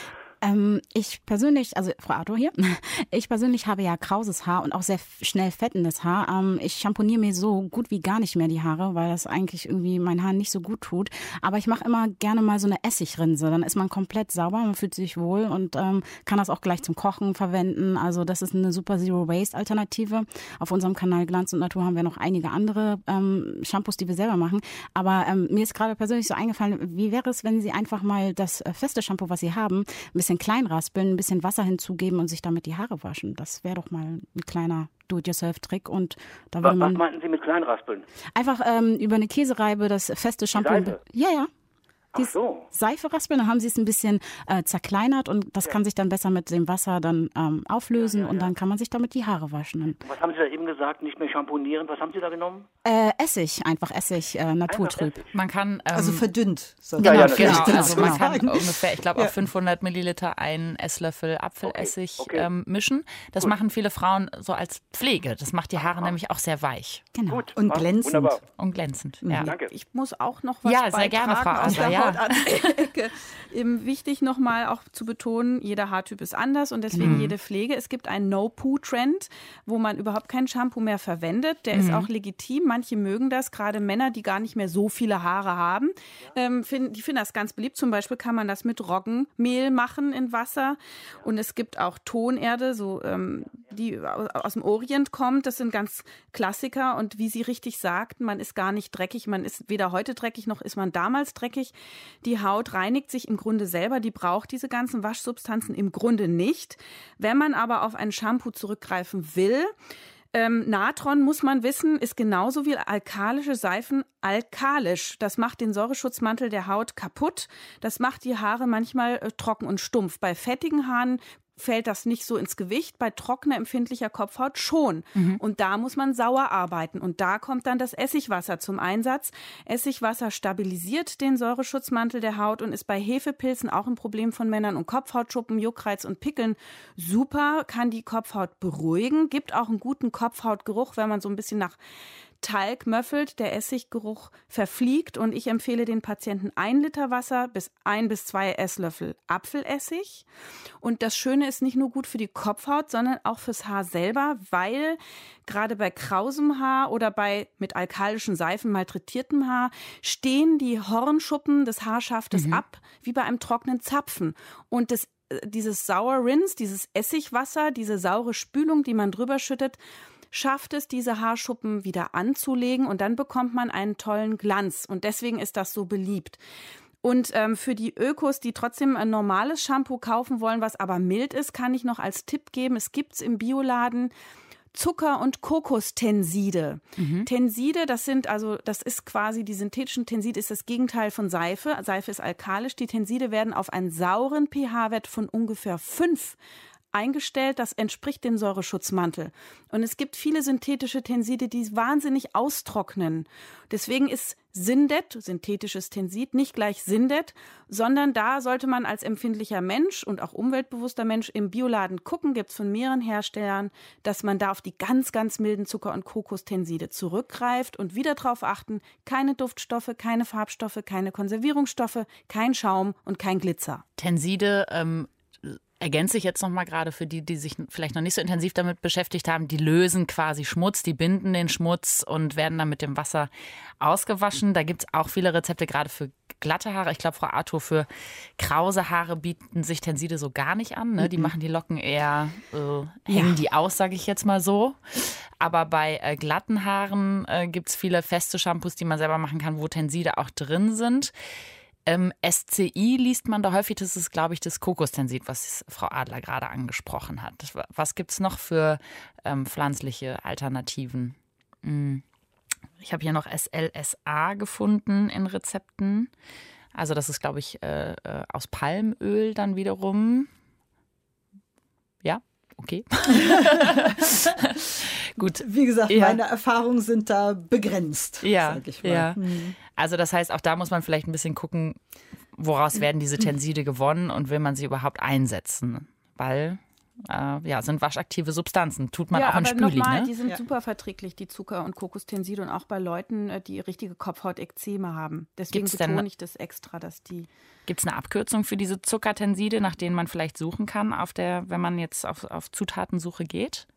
Ähm, ich persönlich, also Frau Arthur hier, ich persönlich habe ja krauses Haar und auch sehr schnell fettendes Haar. Ähm, ich schamponiere mir so gut wie gar nicht mehr die Haare, weil das eigentlich irgendwie meinen Haaren nicht so gut tut. Aber ich mache immer gerne mal so eine Essigrinse. Dann ist man komplett sauber, man fühlt sich wohl und ähm, kann das auch gleich zum Kochen verwenden. Also das ist eine super Zero-Waste-Alternative. Auf unserem Kanal Glanz und Natur haben wir noch einige andere ähm, Shampoos, die wir selber machen. Aber ähm, mir ist gerade persönlich so eingefallen, wie wäre es, wenn Sie einfach mal das äh, feste Shampoo, was Sie haben, ein bisschen klein raspeln, ein bisschen Wasser hinzugeben und sich damit die Haare waschen. Das wäre doch mal ein kleiner Do-it-yourself-Trick. Und da würde man was meinten Sie mit klein raspeln? Einfach ähm, über eine Käsereibe das feste Shampoo. Seife? Ja, ja. Ach so. Seife raspeln, dann haben sie es ein bisschen äh, zerkleinert und das ja. kann sich dann besser mit dem Wasser dann ähm, auflösen ja, ja, ja. und dann kann man sich damit die Haare waschen. Was haben Sie da eben gesagt? Nicht mehr schamponieren. Was haben Sie da genommen? Äh, Essig, einfach Essig, äh, naturtrüb. Essig. Man kann ähm, also verdünnt. So. Genau, ja, ja, genau. genau. Also man kann ungefähr, ich glaube, ja. auf fünfhundert Milliliter einen Esslöffel Apfelessig okay, okay. Ähm, mischen. Das Gut. machen viele Frauen so als Pflege. Das macht die Haare Aha. nämlich auch sehr weich. Genau. Gut. Und Ach, glänzend. Wunderbar. Und glänzend. Mhm. Ja. Danke. Ich muss auch noch was Ja, sehr gerne, Frau aus Adler, der ja. Hautanecke. Eben wichtig nochmal auch zu betonen, jeder Haartyp ist anders und deswegen mhm. jede Pflege. Es gibt einen No-Poo-Trend, wo man überhaupt kein Shampoo mehr verwendet. Der mhm. ist auch legitim. Manche mögen das, gerade Männer, die gar nicht mehr so viele Haare haben. Ähm, find, die finden das ganz beliebt. Zum Beispiel kann man das mit Roggenmehl machen in Wasser. Und es gibt auch Tonerde, so ähm, die aus dem Orient kommt. Das sind ganz Klassiker. Und wie Sie richtig sagten, man ist gar nicht dreckig. Man ist weder heute dreckig, noch ist man damals dreckig. Die Haut reinigt sich im Grunde selber. Die braucht diese ganzen Waschsubstanzen im Grunde nicht. Wenn man aber auf ein Shampoo zurückgreifen will, Ähm, Natron, muss man wissen, ist genauso wie alkalische Seifen alkalisch. Das macht den Säureschutzmantel der Haut kaputt. Das macht die Haare manchmal äh, trocken und stumpf. Bei fettigen Haaren fällt das nicht so ins Gewicht, bei trockener, empfindlicher Kopfhaut schon. Mhm. Und da muss man sauer arbeiten. Und da kommt dann das Essigwasser zum Einsatz. Essigwasser stabilisiert den Säureschutzmantel der Haut und ist bei Hefepilzen auch ein Problem von Männern und Kopfhautschuppen, Juckreiz und Pickeln super, kann die Kopfhaut beruhigen, gibt auch einen guten Kopfhautgeruch, wenn man so ein bisschen nach Talg möffelt, der Essiggeruch verfliegt und ich empfehle den Patienten ein Liter Wasser bis ein bis zwei Esslöffel Apfelessig. Und das Schöne ist nicht nur gut für die Kopfhaut, sondern auch fürs Haar selber, weil gerade bei krausem Haar oder bei mit alkalischen Seifen malträtiertem Haar stehen die Hornschuppen des Haarschaftes mhm. ab, wie bei einem trockenen Zapfen. Und das, dieses Sour Rinse, dieses Essigwasser, diese saure Spülung, die man drüber schüttet, schafft es, diese Haarschuppen wieder anzulegen und dann bekommt man einen tollen Glanz. Und deswegen ist das so beliebt. Und ähm, für die Ökos, die trotzdem ein normales Shampoo kaufen wollen, was aber mild ist, kann ich noch als Tipp geben, es gibt's im Bioladen Zucker- und Kokostenside. Mhm. Tenside, das sind also, das ist quasi, die synthetischen Tenside ist das Gegenteil von Seife. Seife ist alkalisch. Die Tenside werden auf einen sauren pH-Wert von ungefähr fünf eingestellt, das entspricht dem Säureschutzmantel. Und es gibt viele synthetische Tenside, die wahnsinnig austrocknen. Deswegen ist Sindet, synthetisches Tensid, nicht gleich Sindet, sondern da sollte man als empfindlicher Mensch und auch umweltbewusster Mensch im Bioladen gucken, gibt es von mehreren Herstellern, dass man da auf die ganz, ganz milden Zucker- und Kokostenside zurückgreift und wieder darauf achten, keine Duftstoffe, keine Farbstoffe, keine Konservierungsstoffe, kein Schaum und kein Glitzer. Tenside, ähm ergänze ich jetzt noch mal gerade für die, die sich vielleicht noch nicht so intensiv damit beschäftigt haben, die lösen quasi Schmutz, die binden den Schmutz und werden dann mit dem Wasser ausgewaschen. Da gibt es auch viele Rezepte, gerade für glatte Haare. Ich glaube, Frau Arthur, für krause Haare bieten sich Tenside so gar nicht an. Ne? Die machen die Locken eher, äh, hängen ja. die aus, sage ich jetzt mal so. Aber bei äh, glatten Haaren äh, gibt es viele feste Shampoos, die man selber machen kann, wo Tenside auch drin sind. Ähm, S C I liest man da häufig, das ist, glaube ich, das Kokostensid, was Frau Adler gerade angesprochen hat. Was gibt es noch für ähm, pflanzliche Alternativen? Hm. Ich habe hier noch S L S A gefunden in Rezepten. Also das ist, glaube ich, äh, äh, aus Palmöl dann wiederum. Ja, okay. Gut. Wie gesagt, ja. meine Erfahrungen sind da begrenzt, ja, sag ich mal. Ja. Mhm. Also das heißt, auch da muss man vielleicht ein bisschen gucken, woraus werden diese Tenside gewonnen und will man sie überhaupt einsetzen? Weil, äh, ja, sind waschaktive Substanzen. Tut man ja, auch in aber Spüli, nochmal, ne? Die sind ja. super verträglich, die Zucker- und Kokostenside und auch bei Leuten, die richtige Kopfhautekzeme haben. Deswegen Gibt's betone denn, ich das extra, dass die... Gibt es eine Abkürzung für diese Zuckertenside, nach denen man vielleicht suchen kann, auf der, wenn man jetzt auf, auf Zutatensuche geht?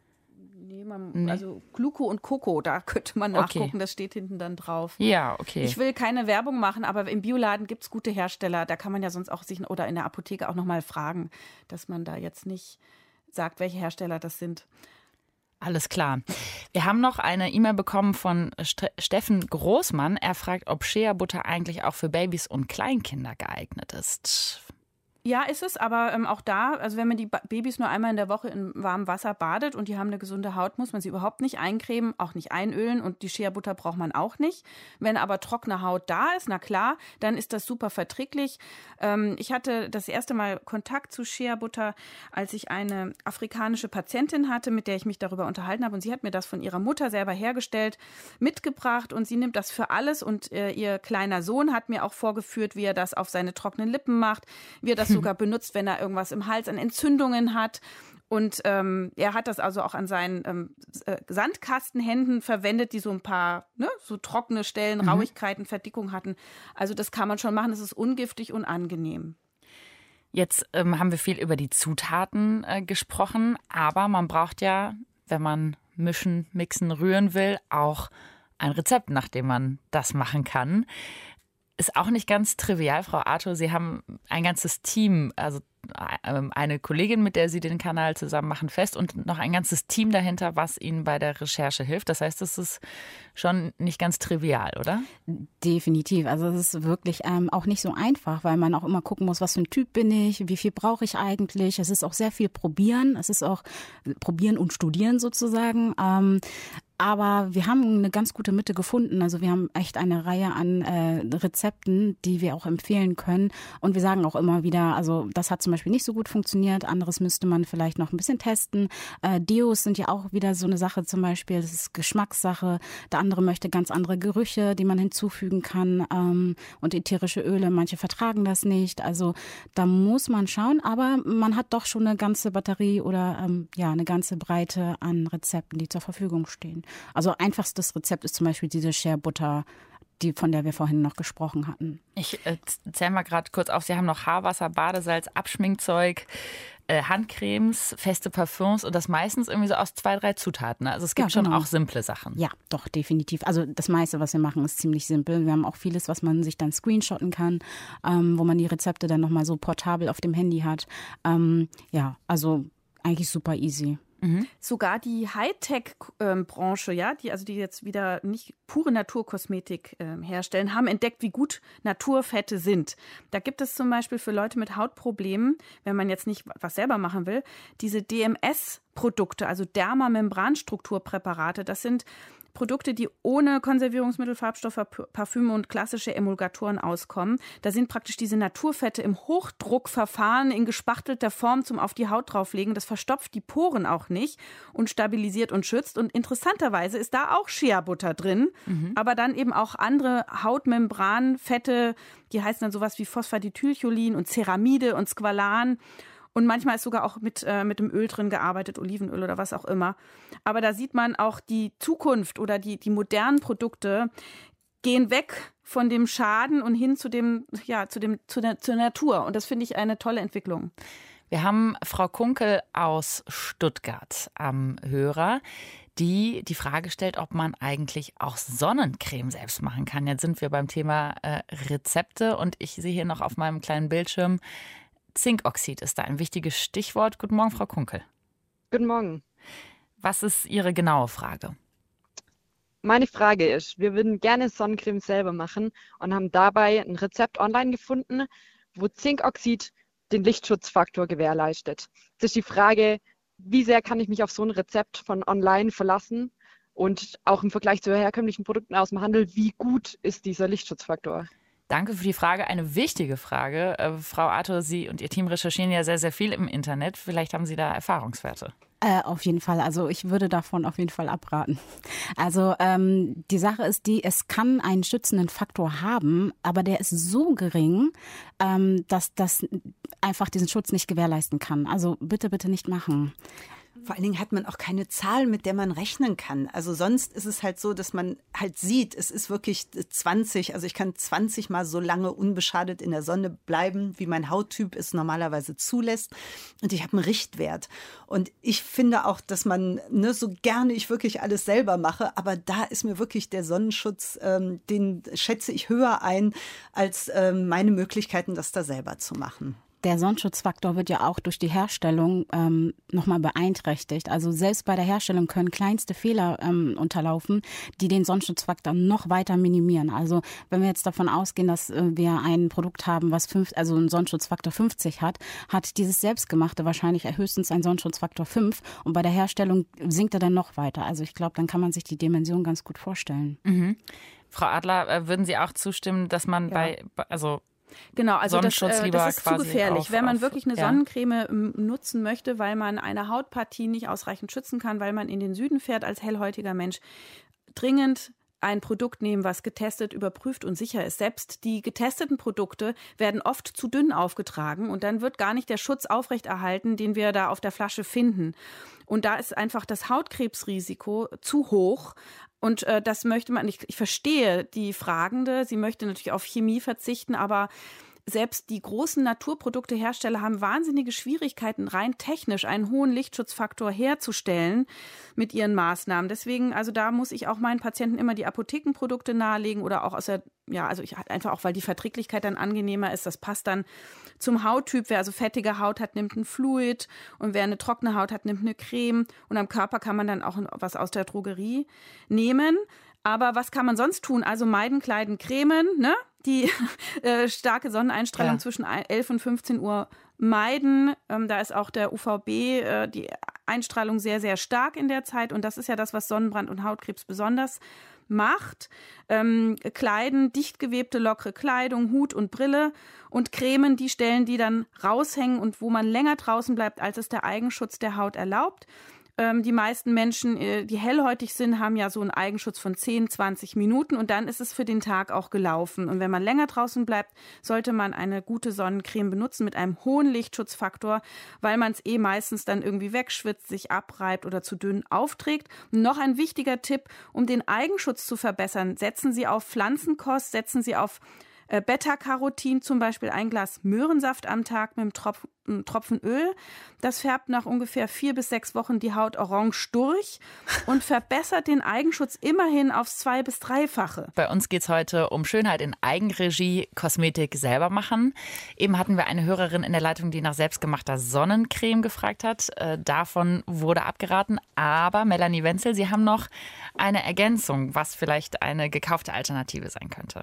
Nee, man, nee. also Gluco und Coco, da könnte man nachgucken, okay. das steht hinten dann drauf. Ja, okay. Ich will keine Werbung machen, aber im Bioladen gibt es gute Hersteller, da kann man ja sonst auch sich, oder in der Apotheke auch nochmal fragen, dass man da jetzt nicht sagt, welche Hersteller das sind. Alles klar. Wir haben noch eine E-Mail bekommen von St- Steffen Großmann. Er fragt, ob Shea-Butter eigentlich auch für Babys und Kleinkinder geeignet ist. Ja, ist es, aber ähm, auch da, also wenn man die ba- Babys nur einmal in der Woche in warmem Wasser badet und die haben eine gesunde Haut, muss man sie überhaupt nicht eincremen, auch nicht einölen und die Shea-Butter braucht man auch nicht. Wenn aber trockene Haut da ist, na klar, dann ist das super verträglich. Ähm, ich hatte das erste Mal Kontakt zu Shea-Butter, als ich eine afrikanische Patientin hatte, mit der ich mich darüber unterhalten habe und sie hat mir das von ihrer Mutter selber hergestellt, mitgebracht und sie nimmt das für alles und äh, ihr kleiner Sohn hat mir auch vorgeführt, wie er das auf seine trockenen Lippen macht, wie er das sogar benutzt, wenn er irgendwas im Hals an Entzündungen hat. Und ähm, er hat das also auch an seinen ähm, Sandkastenhänden verwendet, die so ein paar ne, so trockene Stellen, mhm. Rauigkeiten, Verdickung hatten. Also das kann man schon machen, das ist ungiftig und angenehm. Jetzt ähm, haben wir viel über die Zutaten äh, gesprochen, aber man braucht ja, wenn man mischen, mixen, rühren will, auch ein Rezept, nach dem man das machen kann. Ist auch nicht ganz trivial, Frau Arthur. Sie haben ein ganzes Team, also eine Kollegin, mit der Sie den Kanal zusammen machen, fest und noch ein ganzes Team dahinter, was Ihnen bei der Recherche hilft. Das heißt, das ist schon nicht ganz trivial, oder? Definitiv. Also es ist wirklich ähm, auch nicht so einfach, weil man auch immer gucken muss, was für ein Typ bin ich, wie viel brauche ich eigentlich. Es ist auch sehr viel Probieren. Es ist auch Probieren und Studieren sozusagen. Ähm, Aber wir haben eine ganz gute Mitte gefunden. Also wir haben echt eine Reihe an äh, Rezepten, die wir auch empfehlen können. Und wir sagen auch immer wieder, also das hat zum Beispiel nicht so gut funktioniert. Anderes müsste man vielleicht noch ein bisschen testen. Äh, Deos sind ja auch wieder so eine Sache zum Beispiel. Das ist Geschmackssache. Der andere möchte ganz andere Gerüche, die man hinzufügen kann. Ähm, und ätherische Öle, manche vertragen das nicht. Also da muss man schauen. Aber man hat doch schon eine ganze Batterie oder ähm, ja eine ganze Breite an Rezepten, die zur Verfügung stehen. Also einfachstes Rezept ist zum Beispiel diese Shea-Butter, die, von der wir vorhin noch gesprochen hatten. Ich äh, zähle mal gerade kurz auf. Sie haben noch Haarwasser, Badesalz, Abschminkzeug, äh, Handcremes, feste Parfums und das meistens irgendwie so aus zwei, drei Zutaten. Also es gibt ja, genau. schon auch simple Sachen. Ja, doch, definitiv. Also das meiste, was wir machen, ist ziemlich simpel. Wir haben auch vieles, was man sich dann screenshotten kann, ähm, wo man die Rezepte dann nochmal so portabel auf dem Handy hat. Ähm, ja, also eigentlich super easy. Mhm. Sogar die Hightech-Branche, ja, die also die jetzt wieder nicht pure Naturkosmetik äh, herstellen, haben entdeckt, wie gut Naturfette sind. Da gibt es zum Beispiel für Leute mit Hautproblemen, wenn man jetzt nicht was selber machen will, diese D M S-Produkte, also Dermamembranstrukturpräparate. Das sind Produkte, die ohne Konservierungsmittel, Farbstoffe, Parfüme und klassische Emulgatoren auskommen. Da sind praktisch diese Naturfette im Hochdruckverfahren in gespachtelter Form zum auf die Haut drauflegen. Das verstopft die Poren auch nicht und stabilisiert und schützt. Und interessanterweise ist da auch Shea-Butter drin, mhm. aber dann eben auch andere Hautmembranfette, die heißen dann sowas wie Phosphatidylcholin und Ceramide und Squalan. Und manchmal ist sogar auch mit, äh, mit dem Öl drin gearbeitet, Olivenöl oder was auch immer. Aber da sieht man auch die Zukunft oder die, die modernen Produkte gehen weg von dem Schaden und hin zu dem, ja, zu dem, zu der, zur Natur. Und das finde ich eine tolle Entwicklung. Wir haben Frau Kunkel aus Stuttgart am Hörer, die die Frage stellt, ob man eigentlich auch Sonnencreme selbst machen kann. Jetzt sind wir beim Thema äh, Rezepte und ich sehe hier noch auf meinem kleinen Bildschirm, Zinkoxid ist da ein wichtiges Stichwort. Guten Morgen, Frau Kunkel. Guten Morgen. Was ist Ihre genaue Frage? Meine Frage ist, wir würden gerne Sonnencreme selber machen und haben dabei ein Rezept online gefunden, wo Zinkoxid den Lichtschutzfaktor gewährleistet. Das ist die Frage, wie sehr kann ich mich auf so ein Rezept von online verlassen und auch im Vergleich zu herkömmlichen Produkten aus dem Handel, wie gut ist dieser Lichtschutzfaktor? Danke für die Frage. Eine wichtige Frage. Äh, Frau Arthur, Sie und Ihr Team recherchieren ja sehr, sehr viel im Internet. Vielleicht haben Sie da Erfahrungswerte. Äh, auf jeden Fall. Also ich würde davon auf jeden Fall abraten. Also ähm, die Sache ist die, es kann einen schützenden Faktor haben, aber der ist so gering, ähm, dass das einfach diesen Schutz nicht gewährleisten kann. Also bitte, bitte nicht machen. Vor allen Dingen hat man auch keine Zahl, mit der man rechnen kann. Also sonst ist es halt so, dass man halt sieht, es ist wirklich zwanzig, also ich kann zwanzig Mal so lange unbeschadet in der Sonne bleiben, wie mein Hauttyp es normalerweise zulässt. Und ich habe einen Richtwert. Und ich finde auch, dass man, ne, so gerne ich wirklich alles selber mache, aber da ist mir wirklich der Sonnenschutz, ähm, den schätze ich höher ein, als ähm, meine Möglichkeiten, das da selber zu machen. Der Sonnenschutzfaktor wird ja auch durch die Herstellung ähm, nochmal beeinträchtigt. Also selbst bei der Herstellung können kleinste Fehler ähm, unterlaufen, die den Sonnenschutzfaktor noch weiter minimieren. Also wenn wir jetzt davon ausgehen, dass äh, wir ein Produkt haben, was fünf, also einen Sonnenschutzfaktor fünfzig hat, hat dieses Selbstgemachte wahrscheinlich höchstens einen Sonnenschutzfaktor fünf und bei der Herstellung sinkt er dann noch weiter. Also ich glaube, dann kann man sich die Dimension ganz gut vorstellen. Mhm. Frau Adler, würden Sie auch zustimmen, dass man ja. bei, also Genau, also das, äh, das ist zu gefährlich. Auf, Wenn man auf, wirklich eine ja. Sonnencreme m, nutzen möchte, weil man eine Hautpartie nicht ausreichend schützen kann, weil man in den Süden fährt als hellhäutiger Mensch, dringend ein Produkt nehmen, was getestet, überprüft und sicher ist. Selbst die getesteten Produkte werden oft zu dünn aufgetragen und dann wird gar nicht der Schutz aufrechterhalten, den wir da auf der Flasche finden. Und da ist einfach das Hautkrebsrisiko zu hoch. Und äh, das möchte man nicht. Ich verstehe die Fragende. Sie möchte natürlich auf Chemie verzichten, aber selbst die großen Naturproduktehersteller haben wahnsinnige Schwierigkeiten, rein technisch einen hohen Lichtschutzfaktor herzustellen mit ihren Maßnahmen. Deswegen, also da muss ich auch meinen Patienten immer die Apothekenprodukte nahelegen oder auch aus der, ja, also ich einfach auch, weil die Verträglichkeit dann angenehmer ist. Das passt dann zum Hauttyp. Wer also fettige Haut hat, nimmt ein Fluid und wer eine trockene Haut hat, nimmt eine Creme. Und am Körper kann man dann auch was aus der Drogerie nehmen. Aber was kann man sonst tun? Also meiden, kleiden, cremen, ne? Die äh, starke Sonneneinstrahlung ja. zwischen elf und fünfzehn Uhr meiden. Ähm, da ist auch der U V B, äh, die Einstrahlung sehr, sehr stark in der Zeit. Und das ist ja das, was Sonnenbrand und Hautkrebs besonders macht. Ähm, Kleiden, dicht gewebte, lockere Kleidung, Hut und Brille und Cremen, die Stellen, die dann raushängen und wo man länger draußen bleibt, als es der Eigenschutz der Haut erlaubt. Die meisten Menschen, die hellhäutig sind, haben ja so einen Eigenschutz von zehn, zwanzig Minuten und dann ist es für den Tag auch gelaufen. Und wenn man länger draußen bleibt, sollte man eine gute Sonnencreme benutzen mit einem hohen Lichtschutzfaktor, weil man es eh meistens dann irgendwie wegschwitzt, sich abreibt oder zu dünn aufträgt. Und noch ein wichtiger Tipp, um den Eigenschutz zu verbessern, setzen Sie auf Pflanzenkost, setzen Sie auf Beta-Carotin, zum Beispiel ein Glas Möhrensaft am Tag mit einem Tropfen, einem Tropfen Öl. Das färbt nach ungefähr vier bis sechs Wochen die Haut orange durch und verbessert den Eigenschutz immerhin aufs zwei- bis dreifache. Bei uns geht es heute um Schönheit in Eigenregie, Kosmetik selber machen. Eben hatten wir eine Hörerin in der Leitung, die nach selbstgemachter Sonnencreme gefragt hat. Äh, davon wurde abgeraten. Aber Melanie Wenzel, Sie haben noch eine Ergänzung, was vielleicht eine gekaufte Alternative sein könnte.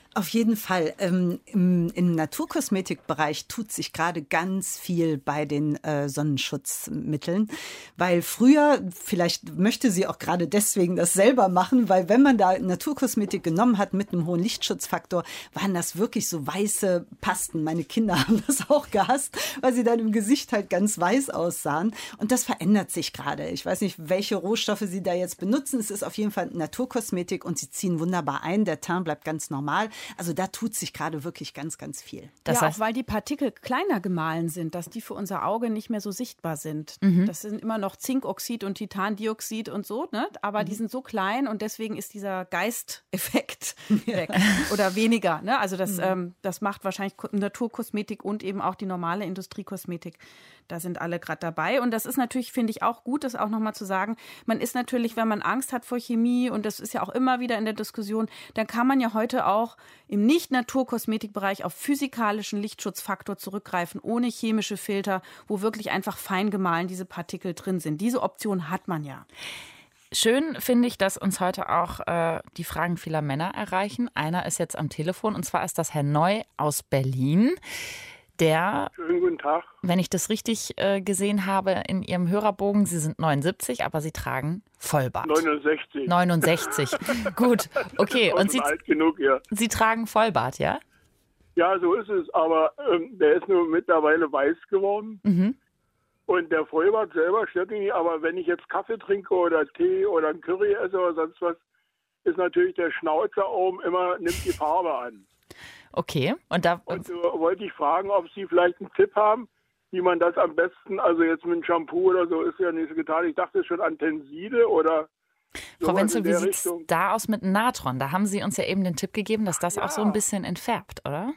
Auf jeden Fall. Ähm, im, Im Naturkosmetikbereich tut sich gerade ganz viel bei den äh, Sonnenschutzmitteln, weil früher, vielleicht möchte sie auch gerade deswegen das selber machen, weil wenn man da Naturkosmetik genommen hat mit einem hohen Lichtschutzfaktor, waren das wirklich so weiße Pasten. Meine Kinder haben das auch gehasst, weil sie dann im Gesicht halt ganz weiß aussahen. Und das verändert sich gerade. Ich weiß nicht, welche Rohstoffe sie da jetzt benutzen. Es ist auf jeden Fall Naturkosmetik und sie ziehen wunderbar ein. Der Teint bleibt ganz normal. Also da tut sich gerade wirklich ganz, ganz viel. Das ja, heißt, auch weil die Partikel kleiner gemahlen sind, dass die für unser Auge nicht mehr so sichtbar sind. Mhm. Das sind immer noch Zinkoxid und Titandioxid und so, ne? Aber mhm. die sind so klein und deswegen ist dieser Geisteffekt weg oder weniger. Ne? Also das, mhm. ähm, das macht wahrscheinlich Naturkosmetik und eben auch die normale Industriekosmetik. Da sind alle gerade dabei. Und das ist natürlich, finde ich, auch gut, das auch nochmal zu sagen. Man ist natürlich, wenn man Angst hat vor Chemie, und das ist ja auch immer wieder in der Diskussion, dann kann man ja heute auch im Nicht-Naturkosmetikbereich auf physikalischen Lichtschutzfaktor zurückgreifen, ohne chemische Filter, wo wirklich einfach fein gemahlen diese Partikel drin sind. Diese Option hat man ja. Schön finde ich, dass uns heute auch äh, die Fragen vieler Männer erreichen. Einer ist jetzt am Telefon, und zwar ist das Herr Neu aus Berlin. Der, schönen guten Tag. Wenn ich das richtig äh, gesehen habe in Ihrem Hörerbogen, Sie sind neunundsiebzig, aber Sie tragen Vollbart. neunundsechzig. neunundsechzig. Gut, okay. Und Sie, alt genug, ja. Sie tragen Vollbart, ja? Ja, so ist es. Aber ähm, der ist nur mittlerweile weiß geworden. Mhm. Und der Vollbart selber stört mich nicht. Aber wenn ich jetzt Kaffee trinke oder Tee oder ein Curry esse oder sonst was, ist natürlich der Schnauzer oben immer, nimmt die Farbe an. Okay, und da und so wollte ich fragen, ob Sie vielleicht einen Tipp haben, wie man das am besten, also jetzt mit einem Shampoo oder so, ist ja nicht so getan. Ich dachte schon an Tenside oder Frau Wenzel, wie sieht es da aus mit Natron? Da haben Sie uns ja eben den Tipp gegeben, dass das ja auch so ein bisschen entfärbt, oder?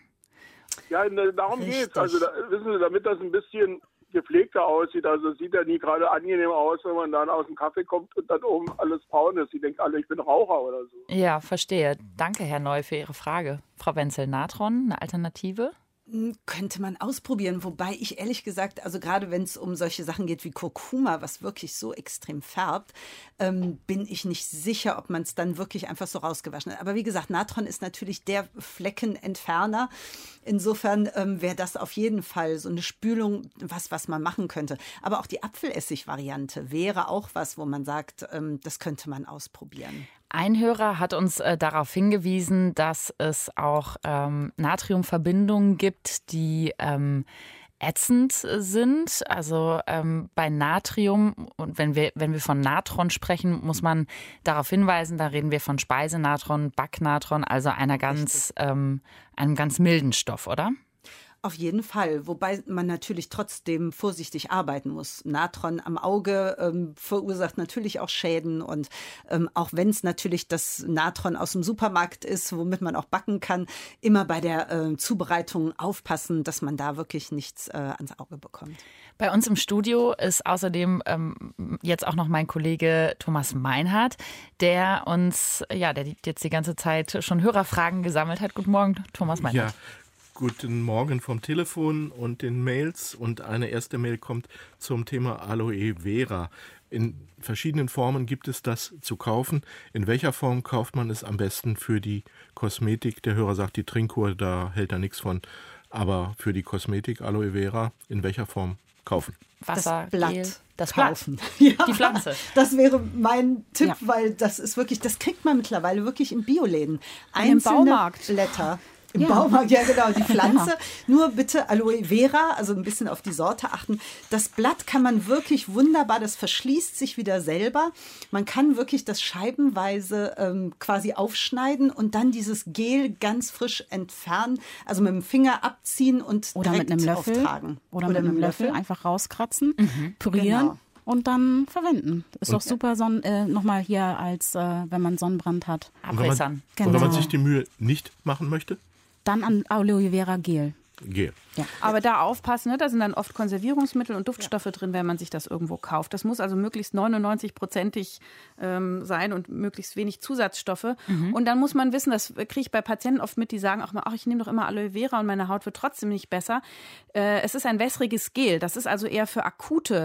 Ja, darum geht es. Also da, wissen Sie, damit das ein bisschen gepflegter aussieht. Also es sieht ja nie gerade angenehm aus, wenn man dann aus dem Kaffee kommt und dann oben alles braun ist. Sie denkt alle, ich bin Raucher oder so. Ja, verstehe. Danke, Herr Neu, für Ihre Frage. Frau Wenzel, Natron, eine Alternative? Könnte man ausprobieren, wobei ich ehrlich gesagt, also gerade wenn es um solche Sachen geht wie Kurkuma, was wirklich so extrem färbt, ähm, bin ich nicht sicher, ob man es dann wirklich einfach so rausgewaschen hat. Aber wie gesagt, Natron ist natürlich der Fleckenentferner. Insofern ähm, wäre das auf jeden Fall so eine Spülung, was, was man machen könnte. Aber auch die Apfelessig-Variante wäre auch was, wo man sagt, ähm, das könnte man ausprobieren. Ein Hörer hat uns äh, darauf hingewiesen, dass es auch ähm, Natriumverbindungen gibt, die ähm, ätzend sind. Also ähm, bei Natrium, und wenn wir, wenn wir von Natron sprechen, muss man darauf hinweisen, da reden wir von Speisenatron, Backnatron, also einer ganz, ähm, einem ganz milden Stoff, oder? Auf jeden Fall, wobei man natürlich trotzdem vorsichtig arbeiten muss. Natron am Auge ähm, verursacht natürlich auch Schäden und ähm, auch wenn es natürlich das Natron aus dem Supermarkt ist, womit man auch backen kann, immer bei der äh, Zubereitung aufpassen, dass man da wirklich nichts äh, ans Auge bekommt. Bei uns im Studio ist außerdem ähm, jetzt auch noch mein Kollege Thomas Meinhardt, der uns, ja, der jetzt die ganze Zeit schon Hörerfragen gesammelt hat. Guten Morgen, Thomas Meinhardt. Ja. Guten Morgen vom Telefon und den Mails. Und eine erste Mail kommt zum Thema Aloe Vera. In verschiedenen Formen gibt es das zu kaufen. In welcher Form kauft man es am besten für die Kosmetik? Der Hörer sagt, die Trinkkur, da hält er nichts von. Aber für die Kosmetik Aloe Vera, in welcher Form kaufen? Wasser, das Blatt. Gel, das kaufen. Ja. Die Pflanze. Das wäre mein Tipp, Ja. weil das ist wirklich, das kriegt man mittlerweile wirklich in Bioläden. Im Baumarkt. Blätter. Im Ja. Baumarkt, ja genau, die Pflanze. Ja. Nur bitte Aloe Vera, also ein bisschen auf die Sorte achten. Das Blatt kann man wirklich wunderbar, das verschließt sich wieder selber. Man kann wirklich das scheibenweise ähm, quasi aufschneiden und dann dieses Gel ganz frisch entfernen, also mit dem Finger abziehen und Oder direkt mit einem Löffel. auftragen. Oder, Oder mit einem Löffel. Löffel einfach rauskratzen, mhm. pürieren. Genau. Und dann verwenden. Ist und doch super, Son- äh, nochmal hier, als äh, wenn man Sonnenbrand hat. Und wenn man, genau. und wenn man sich die Mühe nicht machen möchte? Dann an Aloe Vera Gel. Gel. Ja. Aber da aufpassen, ne? Da sind dann oft Konservierungsmittel und Duftstoffe ja. drin, wenn man sich das irgendwo kauft. Das muss also möglichst neunundneunzig-prozentig ähm, sein und möglichst wenig Zusatzstoffe. Mhm. Und dann muss man wissen, das kriege ich bei Patienten oft mit, die sagen auch mal, ach, ich nehme doch immer Aloe Vera und meine Haut wird trotzdem nicht besser. Äh, es ist ein wässriges Gel. Das ist also eher für akute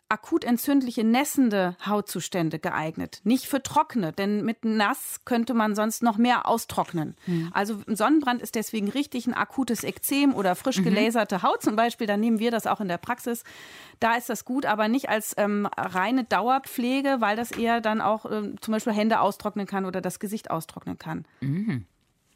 akut entzündliche, nässende Hautzustände geeignet, nicht für trockene, denn mit nass könnte man sonst noch mehr austrocknen. Mhm. Also ein Sonnenbrand ist deswegen richtig, ein akutes Ekzem oder frisch gelaserte mhm. Haut zum Beispiel, da nehmen wir das auch in der Praxis. Da ist das gut, aber nicht als ähm, reine Dauerpflege, weil das eher dann auch ähm, zum Beispiel Hände austrocknen kann oder das Gesicht austrocknen kann. Mhm.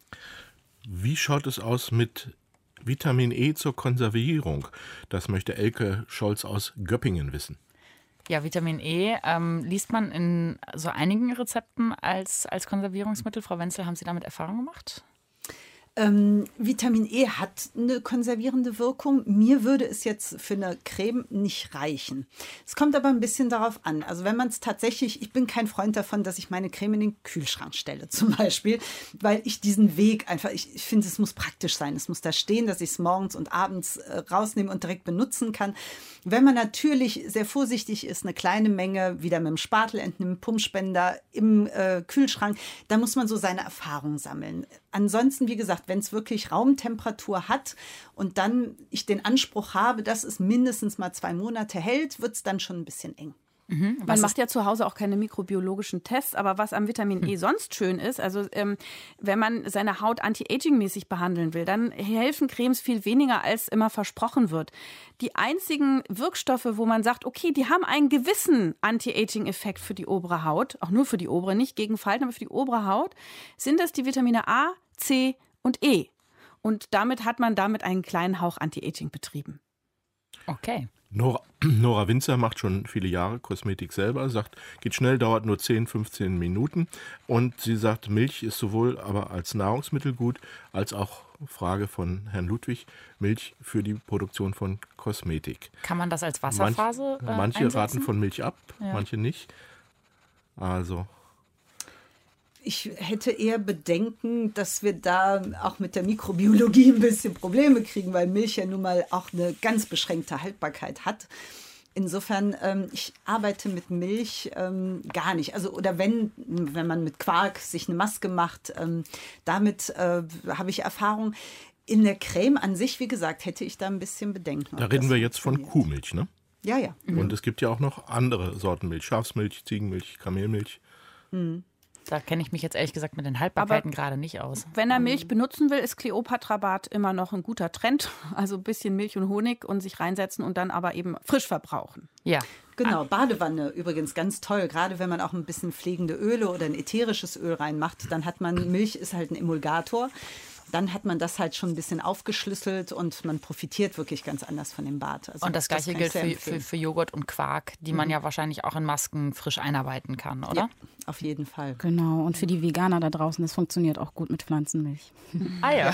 Wie schaut es aus mit Vitamin E zur Konservierung? Das möchte Elke Scholz aus Göppingen wissen. Ja, Vitamin E ähm, liest man in so einigen Rezepten als, als Konservierungsmittel. Frau Wenzel, haben Sie damit Erfahrung gemacht? Ähm, Vitamin E hat eine konservierende Wirkung. Mir würde es jetzt für eine Creme nicht reichen. Es kommt aber ein bisschen darauf an. Also wenn man es tatsächlich, ich bin kein Freund davon, dass ich meine Creme in den Kühlschrank stelle zum Beispiel, weil ich diesen Weg einfach, ich, ich finde, es muss praktisch sein. Es muss da stehen, dass ich es morgens und abends äh, rausnehmen und direkt benutzen kann. Wenn man natürlich sehr vorsichtig ist, eine kleine Menge wieder mit dem Spatel entnehmen, Pumpspender im äh, Kühlschrank, da muss man so seine Erfahrungen sammeln. Ansonsten, wie gesagt, wenn es wirklich Raumtemperatur hat und dann ich den Anspruch habe, dass es mindestens mal zwei Monate hält, wird es dann schon ein bisschen eng. Mhm. Man macht ja zu Hause auch keine mikrobiologischen Tests, aber was am Vitamin E sonst schön ist, also ähm, wenn man seine Haut anti-aging-mäßig behandeln will, dann helfen Cremes viel weniger, als immer versprochen wird. Die einzigen Wirkstoffe, wo man sagt, okay, die haben einen gewissen Anti-Aging-Effekt für die obere Haut, auch nur für die obere, nicht gegen Falten, aber für die obere Haut, sind das die Vitamine A, C und E. Und damit hat man damit einen kleinen Hauch Anti-Aging betrieben. Okay. Nora, Nora Winzer macht schon viele Jahre Kosmetik selber, sagt, geht schnell, dauert nur zehn, fünfzehn Minuten. Und sie sagt, Milch ist sowohl aber als Nahrungsmittel gut, als auch, Frage von Herrn Ludwig, Milch für die Produktion von Kosmetik. Kann man das als Wasserphase Manch, äh, Manche einsetzen? raten von Milch ab, ja. manche nicht. Also... Ich hätte eher Bedenken, dass wir da auch mit der Mikrobiologie ein bisschen Probleme kriegen, weil Milch ja nun mal auch eine ganz beschränkte Haltbarkeit hat. Insofern, ähm, ich arbeite mit Milch ähm, gar nicht. Also, oder wenn, wenn man mit Quark sich eine Maske macht, ähm, damit äh, habe ich Erfahrung. In der Creme an sich, wie gesagt, hätte ich da ein bisschen Bedenken. Da reden wir jetzt von Kuhmilch, ne? Ja, ja. Mhm. Und es gibt ja auch noch andere Sorten Milch. Schafsmilch, Ziegenmilch, Kamelmilch. Mhm. Da kenne ich mich jetzt ehrlich gesagt mit den Haltbarkeiten gerade nicht aus. Wenn er Milch benutzen will, ist Kleopatra-Bad immer noch ein guter Trend. Also ein bisschen Milch und Honig und sich reinsetzen und dann aber eben frisch verbrauchen. Ja. Genau, Badewanne übrigens ganz toll. Gerade wenn man auch ein bisschen pflegende Öle oder ein ätherisches Öl reinmacht, dann hat man, Milch ist halt ein Emulgator. Dann hat man das halt schon ein bisschen aufgeschlüsselt und man profitiert wirklich ganz anders von dem Bad. Also und das Gleiche das gilt für, für, für Joghurt und Quark, die mhm. man ja wahrscheinlich auch in Masken frisch einarbeiten kann, oder? Ja, auf jeden Fall. Genau, und für die Veganer da draußen, das funktioniert auch gut mit Pflanzenmilch. Ah ja.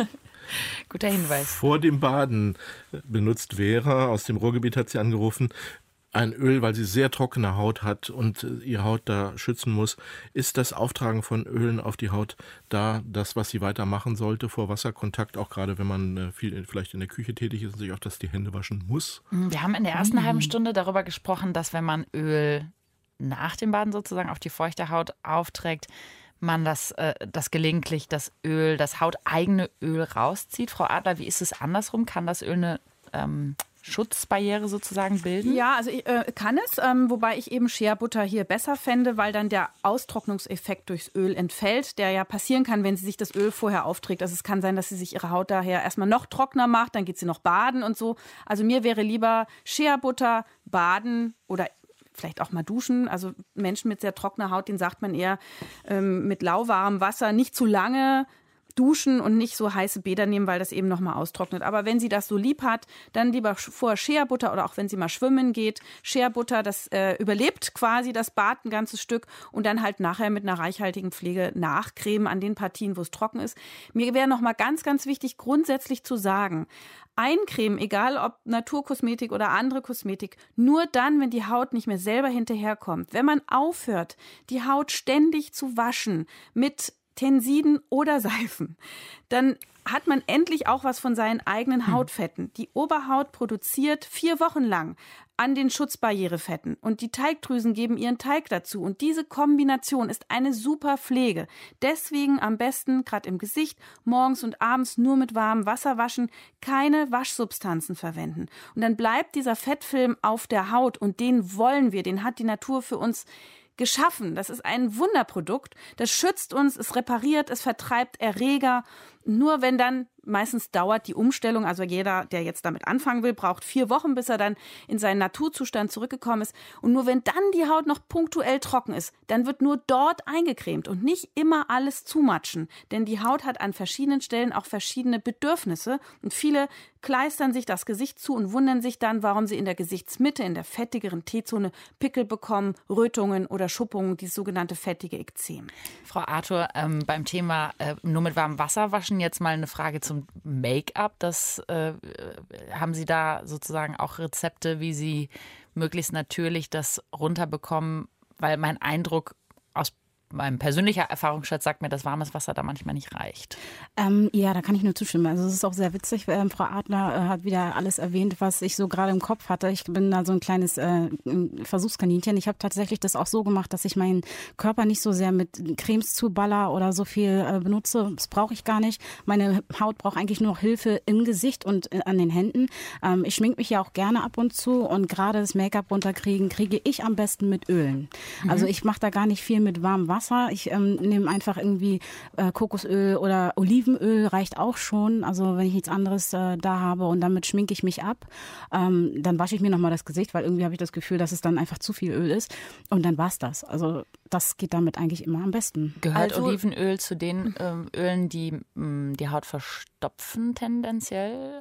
Guter Hinweis. Vor dem Baden benutzt Vera, aus dem Ruhrgebiet hat sie angerufen, ein Öl, weil sie sehr trockene Haut hat und ihre Haut da schützen muss. Ist das Auftragen von Ölen auf die Haut da das, was sie weitermachen sollte vor Wasserkontakt, auch gerade wenn man viel vielleicht in der Küche tätig ist und sich auch das die Hände waschen muss? Wir haben in der ersten mhm. halben Stunde darüber gesprochen, dass wenn man Öl nach dem Baden sozusagen auf die feuchte Haut aufträgt, man das, äh, das gelegentlich das Öl, das hauteigene Öl rauszieht. Frau Adler, wie ist es andersrum? Kann das Öl eine ähm, Schutzbarriere sozusagen bilden? Ja, also ich, äh, kann es, ähm, wobei ich eben Shea Butter hier besser fände, weil dann der Austrocknungseffekt durchs Öl entfällt, der ja passieren kann, wenn sie sich das Öl vorher aufträgt. Also es kann sein, dass sie sich ihre Haut daher erstmal noch trockener macht, dann geht sie noch baden und so. Also mir wäre lieber Shea Butter, baden oder vielleicht auch mal duschen. Also Menschen mit sehr trockener Haut, denen sagt man eher ähm, mit lauwarmem Wasser nicht zu lange duschen und nicht so heiße Bäder nehmen, weil das eben nochmal austrocknet. Aber wenn sie das so lieb hat, dann lieber vorher Shea Butter oder auch wenn sie mal schwimmen geht, Shea Butter, das äh, überlebt quasi das Bad ein ganzes Stück und dann halt nachher mit einer reichhaltigen Pflege nachcremen an den Partien, wo es trocken ist. Mir wäre nochmal ganz, ganz wichtig, grundsätzlich zu sagen, eincremen, egal ob Naturkosmetik oder andere Kosmetik, nur dann, wenn die Haut nicht mehr selber hinterherkommt. Wenn man aufhört, die Haut ständig zu waschen mit Tensiden oder Seifen, dann hat man endlich auch was von seinen eigenen Hautfetten. Die Oberhaut produziert vier Wochen lang an den Schutzbarrierefetten und die Teigdrüsen geben ihren Teig dazu. Und diese Kombination ist eine super Pflege. Deswegen am besten, gerade im Gesicht, morgens und abends nur mit warmem Wasser waschen, keine Waschsubstanzen verwenden. Und dann bleibt dieser Fettfilm auf der Haut und den wollen wir, den hat die Natur für uns geschaffen. Das ist ein Wunderprodukt. Das schützt uns, es repariert, es vertreibt Erreger. Nur wenn dann, meistens dauert die Umstellung, also jeder, der jetzt damit anfangen will, braucht vier Wochen, bis er dann in seinen Naturzustand zurückgekommen ist. Und nur wenn dann die Haut noch punktuell trocken ist, dann wird nur dort eingecremt und nicht immer alles zumatschen. Denn die Haut hat an verschiedenen Stellen auch verschiedene Bedürfnisse. Und viele kleistern sich das Gesicht zu und wundern sich dann, warum sie in der Gesichtsmitte, in der fettigeren T-Zone Pickel bekommen, Rötungen oder Schuppungen, die sogenannte fettige Ekzem. Frau Arthur, ähm, beim Thema äh, nur mit warmem Wasser waschen, jetzt mal eine Frage zum Make-up. Das äh, haben Sie da sozusagen auch Rezepte, wie Sie möglichst natürlich das runterbekommen? Weil mein Eindruck aus mein persönlicher Erfahrungsschatz sagt mir, dass warmes Wasser da manchmal nicht reicht. Ähm, ja, da kann ich nur zustimmen. Also es ist auch sehr witzig. Ähm, Frau Adler äh, hat wieder alles erwähnt, was ich so gerade im Kopf hatte. Ich bin da so ein kleines äh, Versuchskaninchen. Ich habe tatsächlich das auch so gemacht, dass ich meinen Körper nicht so sehr mit Cremes zuballer oder so viel äh, benutze. Das brauche ich gar nicht. Meine Haut braucht eigentlich nur noch Hilfe im Gesicht und äh, an den Händen. Ähm, ich schminke mich ja auch gerne ab und zu und gerade das Make-up runterkriegen, kriege ich am besten mit Ölen. Mhm. Also ich mache da gar nicht viel mit warmem Wasser. Ich ähm, nehme einfach irgendwie äh, Kokosöl oder Olivenöl, reicht auch schon. Also wenn ich nichts anderes äh, da habe und damit schminke ich mich ab, ähm, dann wasche ich mir nochmal das Gesicht, weil irgendwie habe ich das Gefühl, dass es dann einfach zu viel Öl ist. Und dann war's das. Also das geht damit eigentlich immer am besten. Gehört also, Olivenöl zu den ähm, Ölen, die mh, die Haut verstopfen tendenziell?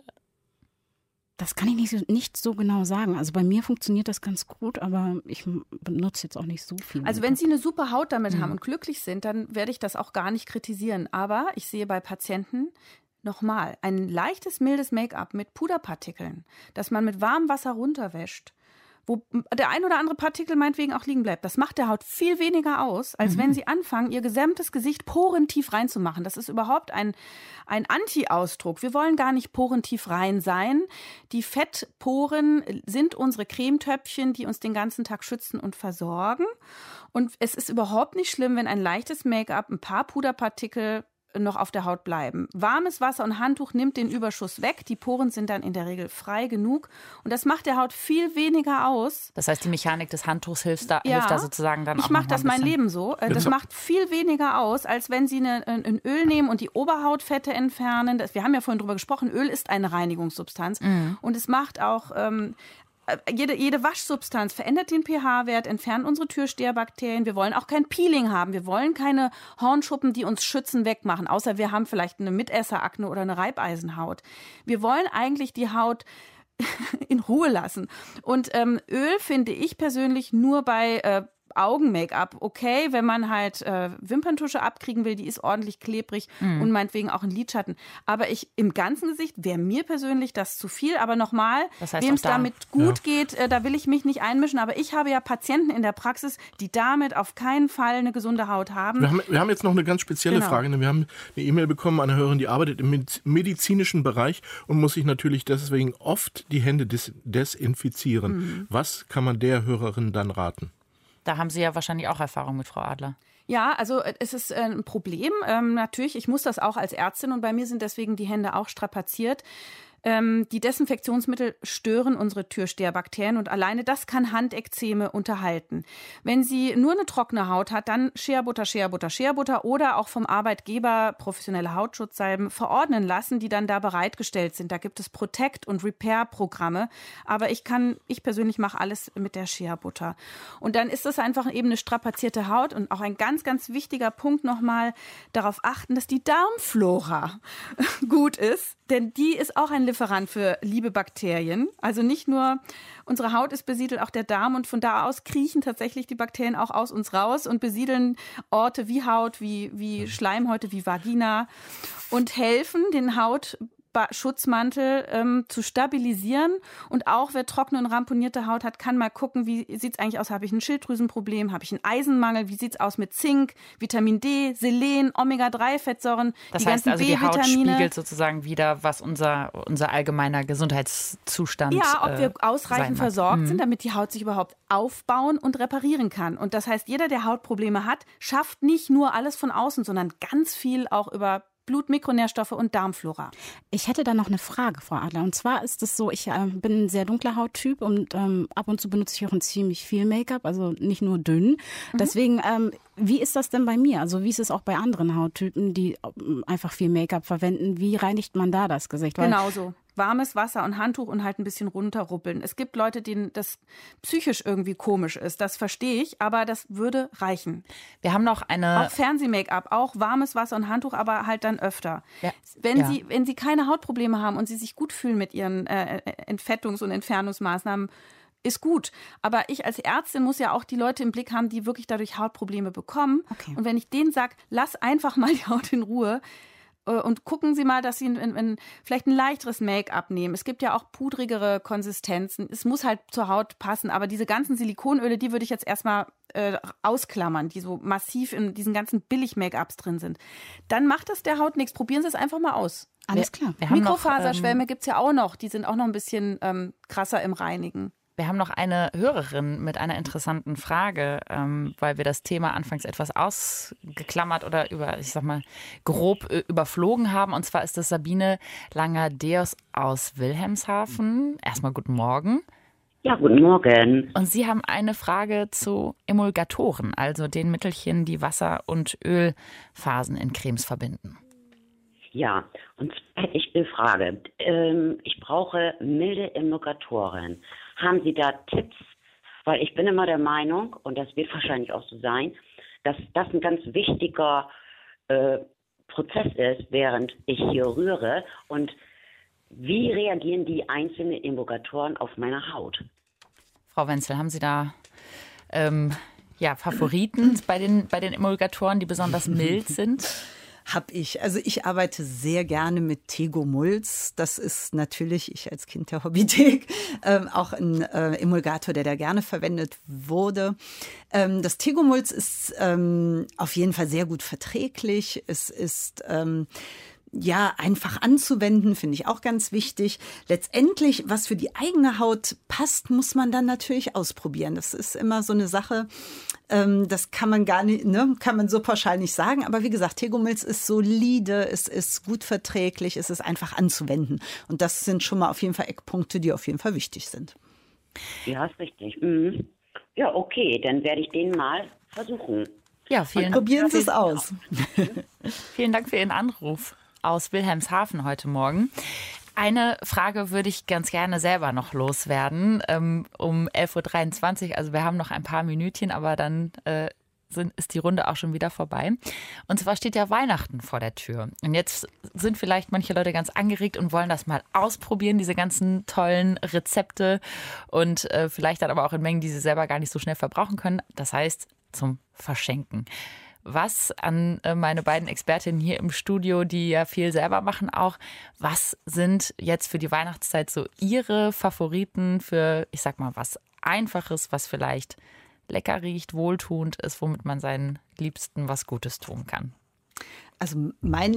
Das kann ich nicht so, nicht so genau sagen. Also bei mir funktioniert das ganz gut, aber ich benutze jetzt auch nicht so viel. Also wenn Sie eine super Haut damit mhm. haben und glücklich sind, dann werde ich das auch gar nicht kritisieren. Aber ich sehe bei Patienten nochmal ein leichtes, mildes Make-up mit Puderpartikeln, das man mit warmem Wasser runterwäscht, wo der ein oder andere Partikel meinetwegen auch liegen bleibt. Das macht der Haut viel weniger aus, als mhm. wenn Sie anfangen, Ihr gesamtes Gesicht porentief reinzumachen. Das ist überhaupt ein, ein Anti-Ausdruck. Wir wollen gar nicht porentief rein sein. Die Fettporen sind unsere Cremetöpfchen, die uns den ganzen Tag schützen und versorgen. Und es ist überhaupt nicht schlimm, wenn ein leichtes Make-up, ein paar Puderpartikel noch auf der Haut bleiben. Warmes Wasser und Handtuch nimmt den Überschuss weg. Die Poren sind dann in der Regel frei genug. Und das macht der Haut viel weniger aus. Das heißt, die Mechanik des Handtuchs hilft da, ja, hilft da sozusagen dann ich auch Ich mache das mein Leben so. Das ja. macht viel weniger aus, als wenn Sie eine, ein Öl nehmen und die Oberhautfette entfernen. Das, wir haben ja vorhin drüber gesprochen, Öl ist eine Reinigungssubstanz. Mhm. Und es macht auch... Ähm, Jede, jede Waschsubstanz verändert den pH-Wert, entfernt unsere Türsteherbakterien. Wir wollen auch kein Peeling haben. Wir wollen keine Hornschuppen, die uns schützen, wegmachen. Außer wir haben vielleicht eine Mitesserakne oder eine Reibeisenhaut. Wir wollen eigentlich die Haut in Ruhe lassen. Und ähm, Öl finde ich persönlich nur bei äh, Augen-Make-up okay, wenn man halt äh, Wimperntusche abkriegen will, die ist ordentlich klebrig mm. und meinetwegen auch ein Lidschatten. Aber ich im ganzen Gesicht wäre mir persönlich das zu viel. Aber nochmal, das heißt wem es da, damit gut ja. geht, äh, da will ich mich nicht einmischen. Aber ich habe ja Patienten in der Praxis, die damit auf keinen Fall eine gesunde Haut haben. Wir haben, wir haben jetzt noch eine ganz spezielle genau. Frage. Wir haben eine E-Mail bekommen, eine Hörerin, die arbeitet im medizinischen Bereich und muss sich natürlich deswegen oft die Hände des, desinfizieren. Mhm. Was kann man der Hörerin dann raten? Da haben Sie ja wahrscheinlich auch Erfahrung mit, Frau Adler. Ja, also es ist ein Problem. Ähm, natürlich, ich muss das auch als Ärztin und bei mir sind deswegen die Hände auch strapaziert. Ähm, die Desinfektionsmittel stören unsere Türsteherbakterien und alleine das kann Handekzeme unterhalten. Wenn sie nur eine trockene Haut hat, dann Shea-Butter, Shea-Butter, Shea-Butter oder auch vom Arbeitgeber professionelle Hautschutzsalben verordnen lassen, die dann da bereitgestellt sind. Da gibt es Protect- und Repair-Programme. Aber ich kann, ich persönlich mache alles mit der Shea-Butter. Und dann ist es einfach eben eine strapazierte Haut und auch ein ganz, ganz wichtiger Punkt nochmal darauf achten, dass die Darmflora gut ist. Denn die ist auch ein Lieferant für liebe Bakterien. Also nicht nur unsere Haut ist besiedelt, auch der Darm. Und von da aus kriechen tatsächlich die Bakterien auch aus uns raus und besiedeln Orte wie Haut, wie, wie Schleimhäute, wie Vagina und helfen den Haut Schutzmantel ähm, zu stabilisieren. Und auch wer trockene und ramponierte Haut hat, kann mal gucken, wie sieht es eigentlich aus? Habe ich ein Schilddrüsenproblem? Habe ich einen Eisenmangel? Wie sieht es aus mit Zink, Vitamin D, Selen, Omega drei Fettsäuren? Das die heißt ganzen also, die Haut B-Vitamine. spiegelt sozusagen wieder, was unser, unser allgemeiner Gesundheitszustand ist. Ja, ob wir ausreichend versorgt mhm. sind, damit die Haut sich überhaupt aufbauen und reparieren kann. Und das heißt, jeder, der Hautprobleme hat, schafft nicht nur alles von außen, sondern ganz viel auch über Blut, Mikronährstoffe und Darmflora. Ich hätte da noch eine Frage, Frau Adler. Und zwar ist es so, ich äh, bin ein sehr dunkler Hauttyp und ähm, ab und zu benutze ich auch ein ziemlich viel Make-up, also nicht nur dünn. Mhm. Deswegen, ähm, wie ist das denn bei mir? Also wie ist es auch bei anderen Hauttypen, die ähm, einfach viel Make-up verwenden? Wie reinigt man da das Gesicht? Weil Genauso. Warmes Wasser und Handtuch und halt ein bisschen runterruppeln. Es gibt Leute, denen das psychisch irgendwie komisch ist. Das verstehe ich, aber das würde reichen. Wir haben noch eine... Auch Fernseh-Make-up, auch warmes Wasser und Handtuch, aber halt dann öfter. Ja. Wenn, ja. Sie, wenn Sie keine Hautprobleme haben und Sie sich gut fühlen mit Ihren äh, Entfettungs- und Entfernungsmaßnahmen, ist gut. Aber ich als Ärztin muss ja auch die Leute im Blick haben, die wirklich dadurch Hautprobleme bekommen. Okay. Und wenn ich denen sage, lass einfach mal die Haut in Ruhe, und gucken Sie mal, dass Sie in, in, vielleicht ein leichteres Make-up nehmen. Es gibt ja auch pudrigere Konsistenzen. Es muss halt zur Haut passen. Aber diese ganzen Silikonöle, die würde ich jetzt erstmal äh, ausklammern, die so massiv in diesen ganzen Billig-Make-ups drin sind. Dann macht das der Haut nichts. Probieren Sie es einfach mal aus. Alles klar. Wir haben Mikrofaserschwämme ähm, gibt es ja auch noch. Die sind auch noch ein bisschen ähm, krasser im Reinigen. Wir haben noch eine Hörerin mit einer interessanten Frage, ähm, weil wir das Thema anfangs etwas ausgeklammert oder über, ich sag mal, grob äh, überflogen haben. Und zwar ist das Sabine Langer-Deos aus Wilhelmshaven. Erstmal guten Morgen. Ja, guten Morgen. Und Sie haben eine Frage zu Emulgatoren, also den Mittelchen, die Wasser- und Ölphasen in Cremes verbinden. Ja, und zwar hätte ich eine Frage. Ähm, ich brauche milde Emulgatoren. Haben Sie da Tipps? Weil ich bin immer der Meinung, und das wird wahrscheinlich auch so sein, dass das ein ganz wichtiger äh, Prozess ist, während ich hier rühre. Und wie reagieren die einzelnen Emulgatoren auf meine Haut? Frau Wenzel, haben Sie da ähm, ja, Favoriten bei den, bei den Emulgatoren, die besonders mild sind? Hab ich. Also ich arbeite sehr gerne mit Tegomulz. Das ist natürlich, ich als Kind der Hobbythek, ähm, auch ein äh, Emulgator, der da gerne verwendet wurde. Ähm, das Tegomulz ist ähm, auf jeden Fall sehr gut verträglich. Es ist... Ähm, Ja, einfach anzuwenden, finde ich auch ganz wichtig. Letztendlich, was für die eigene Haut passt, muss man dann natürlich ausprobieren. Das ist immer so eine Sache, ähm, das kann man gar nicht, ne, kann man so pauschal nicht sagen. Aber wie gesagt, Tegomulz ist solide, es ist gut verträglich, es ist einfach anzuwenden. Und das sind schon mal auf jeden Fall Eckpunkte, die auf jeden Fall wichtig sind. Ja, ist richtig. Mhm. Ja, okay, dann werde ich den mal versuchen. Ja, vielen Dank. Probieren Sie es aus. Vielen Dank für Ihren Anruf aus Wilhelmshaven heute Morgen. Eine Frage würde ich ganz gerne selber noch loswerden, ähm, um elf Uhr dreiundzwanzig. Also wir haben noch ein paar Minütchen, aber dann äh, sind, ist die Runde auch schon wieder vorbei. Und zwar steht ja Weihnachten vor der Tür. Und jetzt sind vielleicht manche Leute ganz angeregt und wollen das mal ausprobieren, diese ganzen tollen Rezepte und äh, vielleicht dann aber auch in Mengen, die sie selber gar nicht so schnell verbrauchen können. Das heißt, zum Verschenken. Was an meine beiden Expertinnen hier im Studio, die ja viel selber machen auch, was sind jetzt für die Weihnachtszeit so Ihre Favoriten für, ich sag mal, was Einfaches, was vielleicht lecker riecht, wohltuend ist, womit man seinen Liebsten was Gutes tun kann? Also mein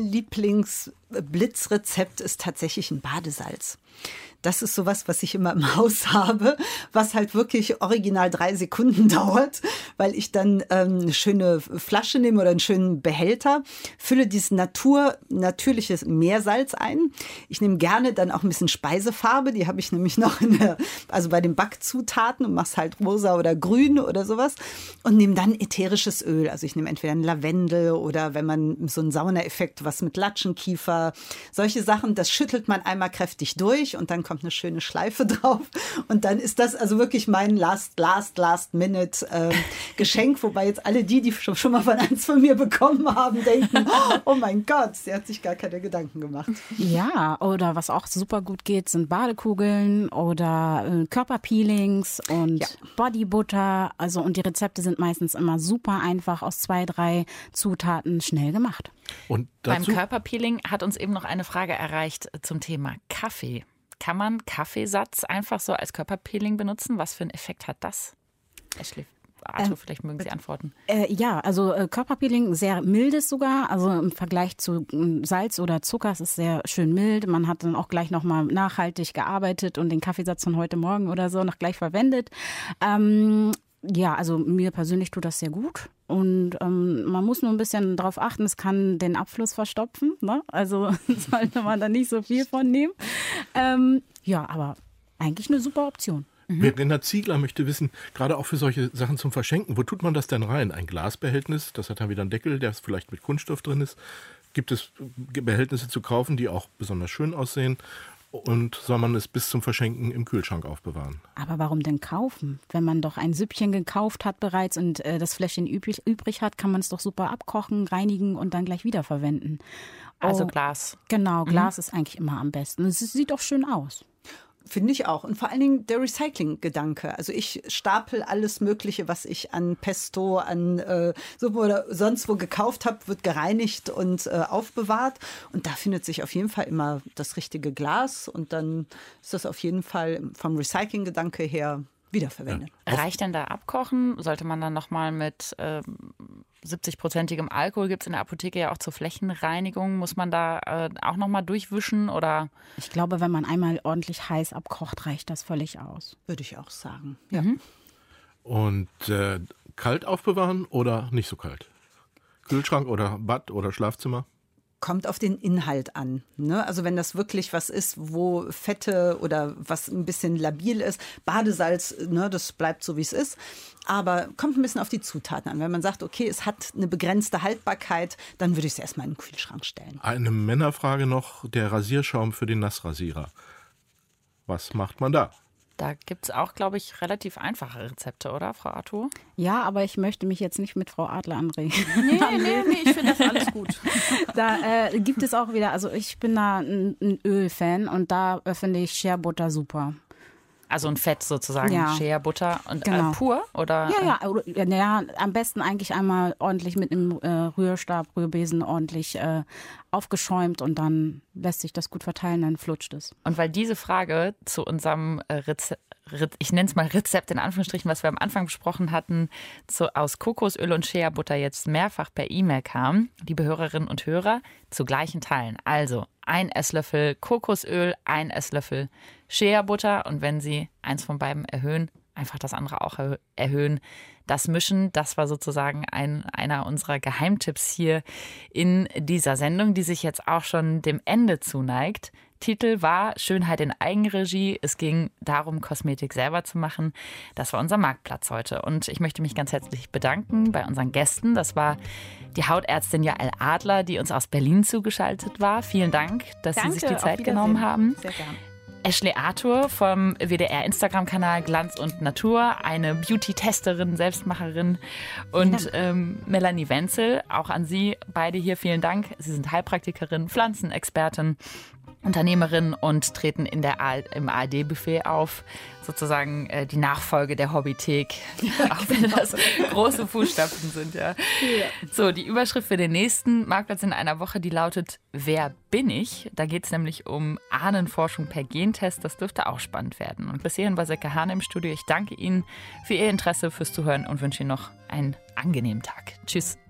Lieblingsblitzrezept ist tatsächlich ein Badesalz. Das ist sowas, was ich immer im Haus habe, was halt wirklich original drei Sekunden dauert, weil ich dann ähm, eine schöne Flasche nehme oder einen schönen Behälter, fülle dieses Natur, natürliches Meersalz ein. Ich nehme gerne dann auch ein bisschen Speisefarbe, die habe ich nämlich noch in der, also bei den Backzutaten und mache es halt rosa oder grün oder sowas und nehme dann ätherisches Öl. Also ich nehme entweder ein Lavendel oder wenn man so einen Saunaeffekt, was mit Latschenkiefer, solche Sachen, das schüttelt man einmal kräftig durch und dann kommt eine schöne Schleife drauf und dann ist das also wirklich mein Last, Last, Last Minute äh, Geschenk, wobei jetzt alle die, die schon, schon mal von eins von mir bekommen haben, denken, oh mein Gott, sie hat sich gar keine Gedanken gemacht. Ja, oder was auch super gut geht, sind Badekugeln oder äh, Körperpeelings und ja. Bodybutter, also und die Rezepte sind meistens immer super einfach aus zwei, drei Zutaten schnell gemacht. Und dazu beim Körperpeeling hat uns uns eben noch eine Frage erreicht zum Thema Kaffee. Kann man Kaffeesatz einfach so als Körperpeeling benutzen? Was für einen Effekt hat das? Ashley, Arthur, ähm, vielleicht mögen Sie antworten. Äh, ja, also äh, Körperpeeling sehr mildes sogar. Also im Vergleich zu äh, Salz oder Zucker ist es sehr schön mild. Man hat dann auch gleich nochmal nachhaltig gearbeitet und den Kaffeesatz von heute Morgen oder so noch gleich verwendet. Ähm, Ja, also mir persönlich tut das sehr gut und ähm, man muss nur ein bisschen darauf achten, es kann den Abfluss verstopfen, ne? Also sollte man da nicht so viel von nehmen. Ähm, ja, aber eigentlich eine super Option. Mhm. Verena Ziegler möchte wissen, gerade auch für solche Sachen zum Verschenken, wo tut man das denn rein? Ein Glasbehältnis, das hat dann wieder einen Deckel, der vielleicht mit Kunststoff drin ist. Gibt es Behältnisse zu kaufen, die auch besonders schön aussehen? Und soll man es bis zum Verschenken im Kühlschrank aufbewahren? Aber warum denn kaufen? Wenn man doch ein Süppchen gekauft hat bereits und äh, das Fläschchen übrig, übrig hat, kann man es doch super abkochen, reinigen und dann gleich wiederverwenden. Also oh, Glas. Genau, Glas mhm. ist eigentlich immer am besten. Es sieht doch schön aus. Finde ich auch. Und vor allen Dingen der Recycling-Gedanke. Also ich stapel alles Mögliche, was ich an Pesto, an äh, so oder sonst wo gekauft habe, wird gereinigt und äh, aufbewahrt. Und da findet sich auf jeden Fall immer das richtige Glas. Und dann ist das auf jeden Fall vom Recycling-Gedanke her wiederverwendet. Ja. Reicht denn da abkochen? Sollte man dann nochmal mit äh, siebzig-prozentigem Alkohol, gibt es in der Apotheke ja auch zur Flächenreinigung, muss man da äh, auch nochmal durchwischen? Oder? Ich glaube, wenn man einmal ordentlich heiß abkocht, reicht das völlig aus. Würde ich auch sagen, ja. Mhm. Und äh, kalt aufbewahren oder nicht so kalt? Kühlschrank oder Bad oder Schlafzimmer? Kommt auf den Inhalt an. Ne? Also wenn das wirklich was ist, wo Fette oder was ein bisschen labil ist, Badesalz, ne, das bleibt so, wie es ist. Aber kommt ein bisschen auf die Zutaten an. Wenn man sagt, okay, es hat eine begrenzte Haltbarkeit, dann würde ich es erstmal in den Kühlschrank stellen. Eine Männerfrage noch, der Rasierschaum für den Nassrasierer. Was macht man da? Da gibt es auch, glaube ich, relativ einfache Rezepte, oder, Frau Arthur? Ja, aber ich möchte mich jetzt nicht mit Frau Adler anregen. Nee, nee, nee, ich finde das alles gut. Da äh, gibt es auch wieder, also ich bin da ein, ein Ölfan und da äh, finde ich Shea Butter super. Also ein Fett sozusagen, ja. Shea Butter und genau. äh, pur? Oder? Ja, ja, ja, ja, am besten eigentlich einmal ordentlich mit einem äh, Rührstab, Rührbesen ordentlich äh, aufgeschäumt und dann lässt sich das gut verteilen, dann flutscht es. Und weil diese Frage zu unserem äh, Rezept, ich nenne es mal Rezept in Anführungsstrichen, was wir am Anfang besprochen hatten, zu, aus Kokosöl und Shea Butter jetzt mehrfach per E-Mail kam, liebe Hörerinnen und Hörer, zu gleichen Teilen. Also ein Esslöffel Kokosöl, ein Esslöffel Shea Butter und wenn Sie eins von beiden erhöhen, einfach das andere auch erhöhen. Das Mischen, das war sozusagen ein, einer unserer Geheimtipps hier in dieser Sendung, die sich jetzt auch schon dem Ende zuneigt. Titel war Schönheit in Eigenregie. Es ging darum, Kosmetik selber zu machen. Das war unser Marktplatz heute. Und ich möchte mich ganz herzlich bedanken bei unseren Gästen. Das war die Hautärztin Jael Adler, die uns aus Berlin zugeschaltet war. Vielen Dank, dass Danke, Sie sich die Zeit genommen haben. Sehr gern. Ashley Arthur vom W D R-Instagram-Kanal Glanz und Natur, eine Beauty-Testerin, Selbstmacherin und ja. ähm, Melanie Wenzel, auch an Sie beide hier vielen Dank. Sie sind Heilpraktikerin, Pflanzenexpertin, Unternehmerin und treten in der A- im A R D-Buffet auf, sozusagen äh, die Nachfolge der Hobbythek, ja, auch wenn das große Fußstapfen sind. Ja. Ja. So, die Überschrift für den nächsten Marktplatz in einer Woche, die lautet Wer bin ich? Da geht es nämlich um Ahnenforschung per Gentest. Das dürfte auch spannend werden. Und bis hierhin war Silke Hahn im Studio. Ich danke Ihnen für Ihr Interesse, fürs Zuhören und wünsche Ihnen noch einen angenehmen Tag. Tschüss.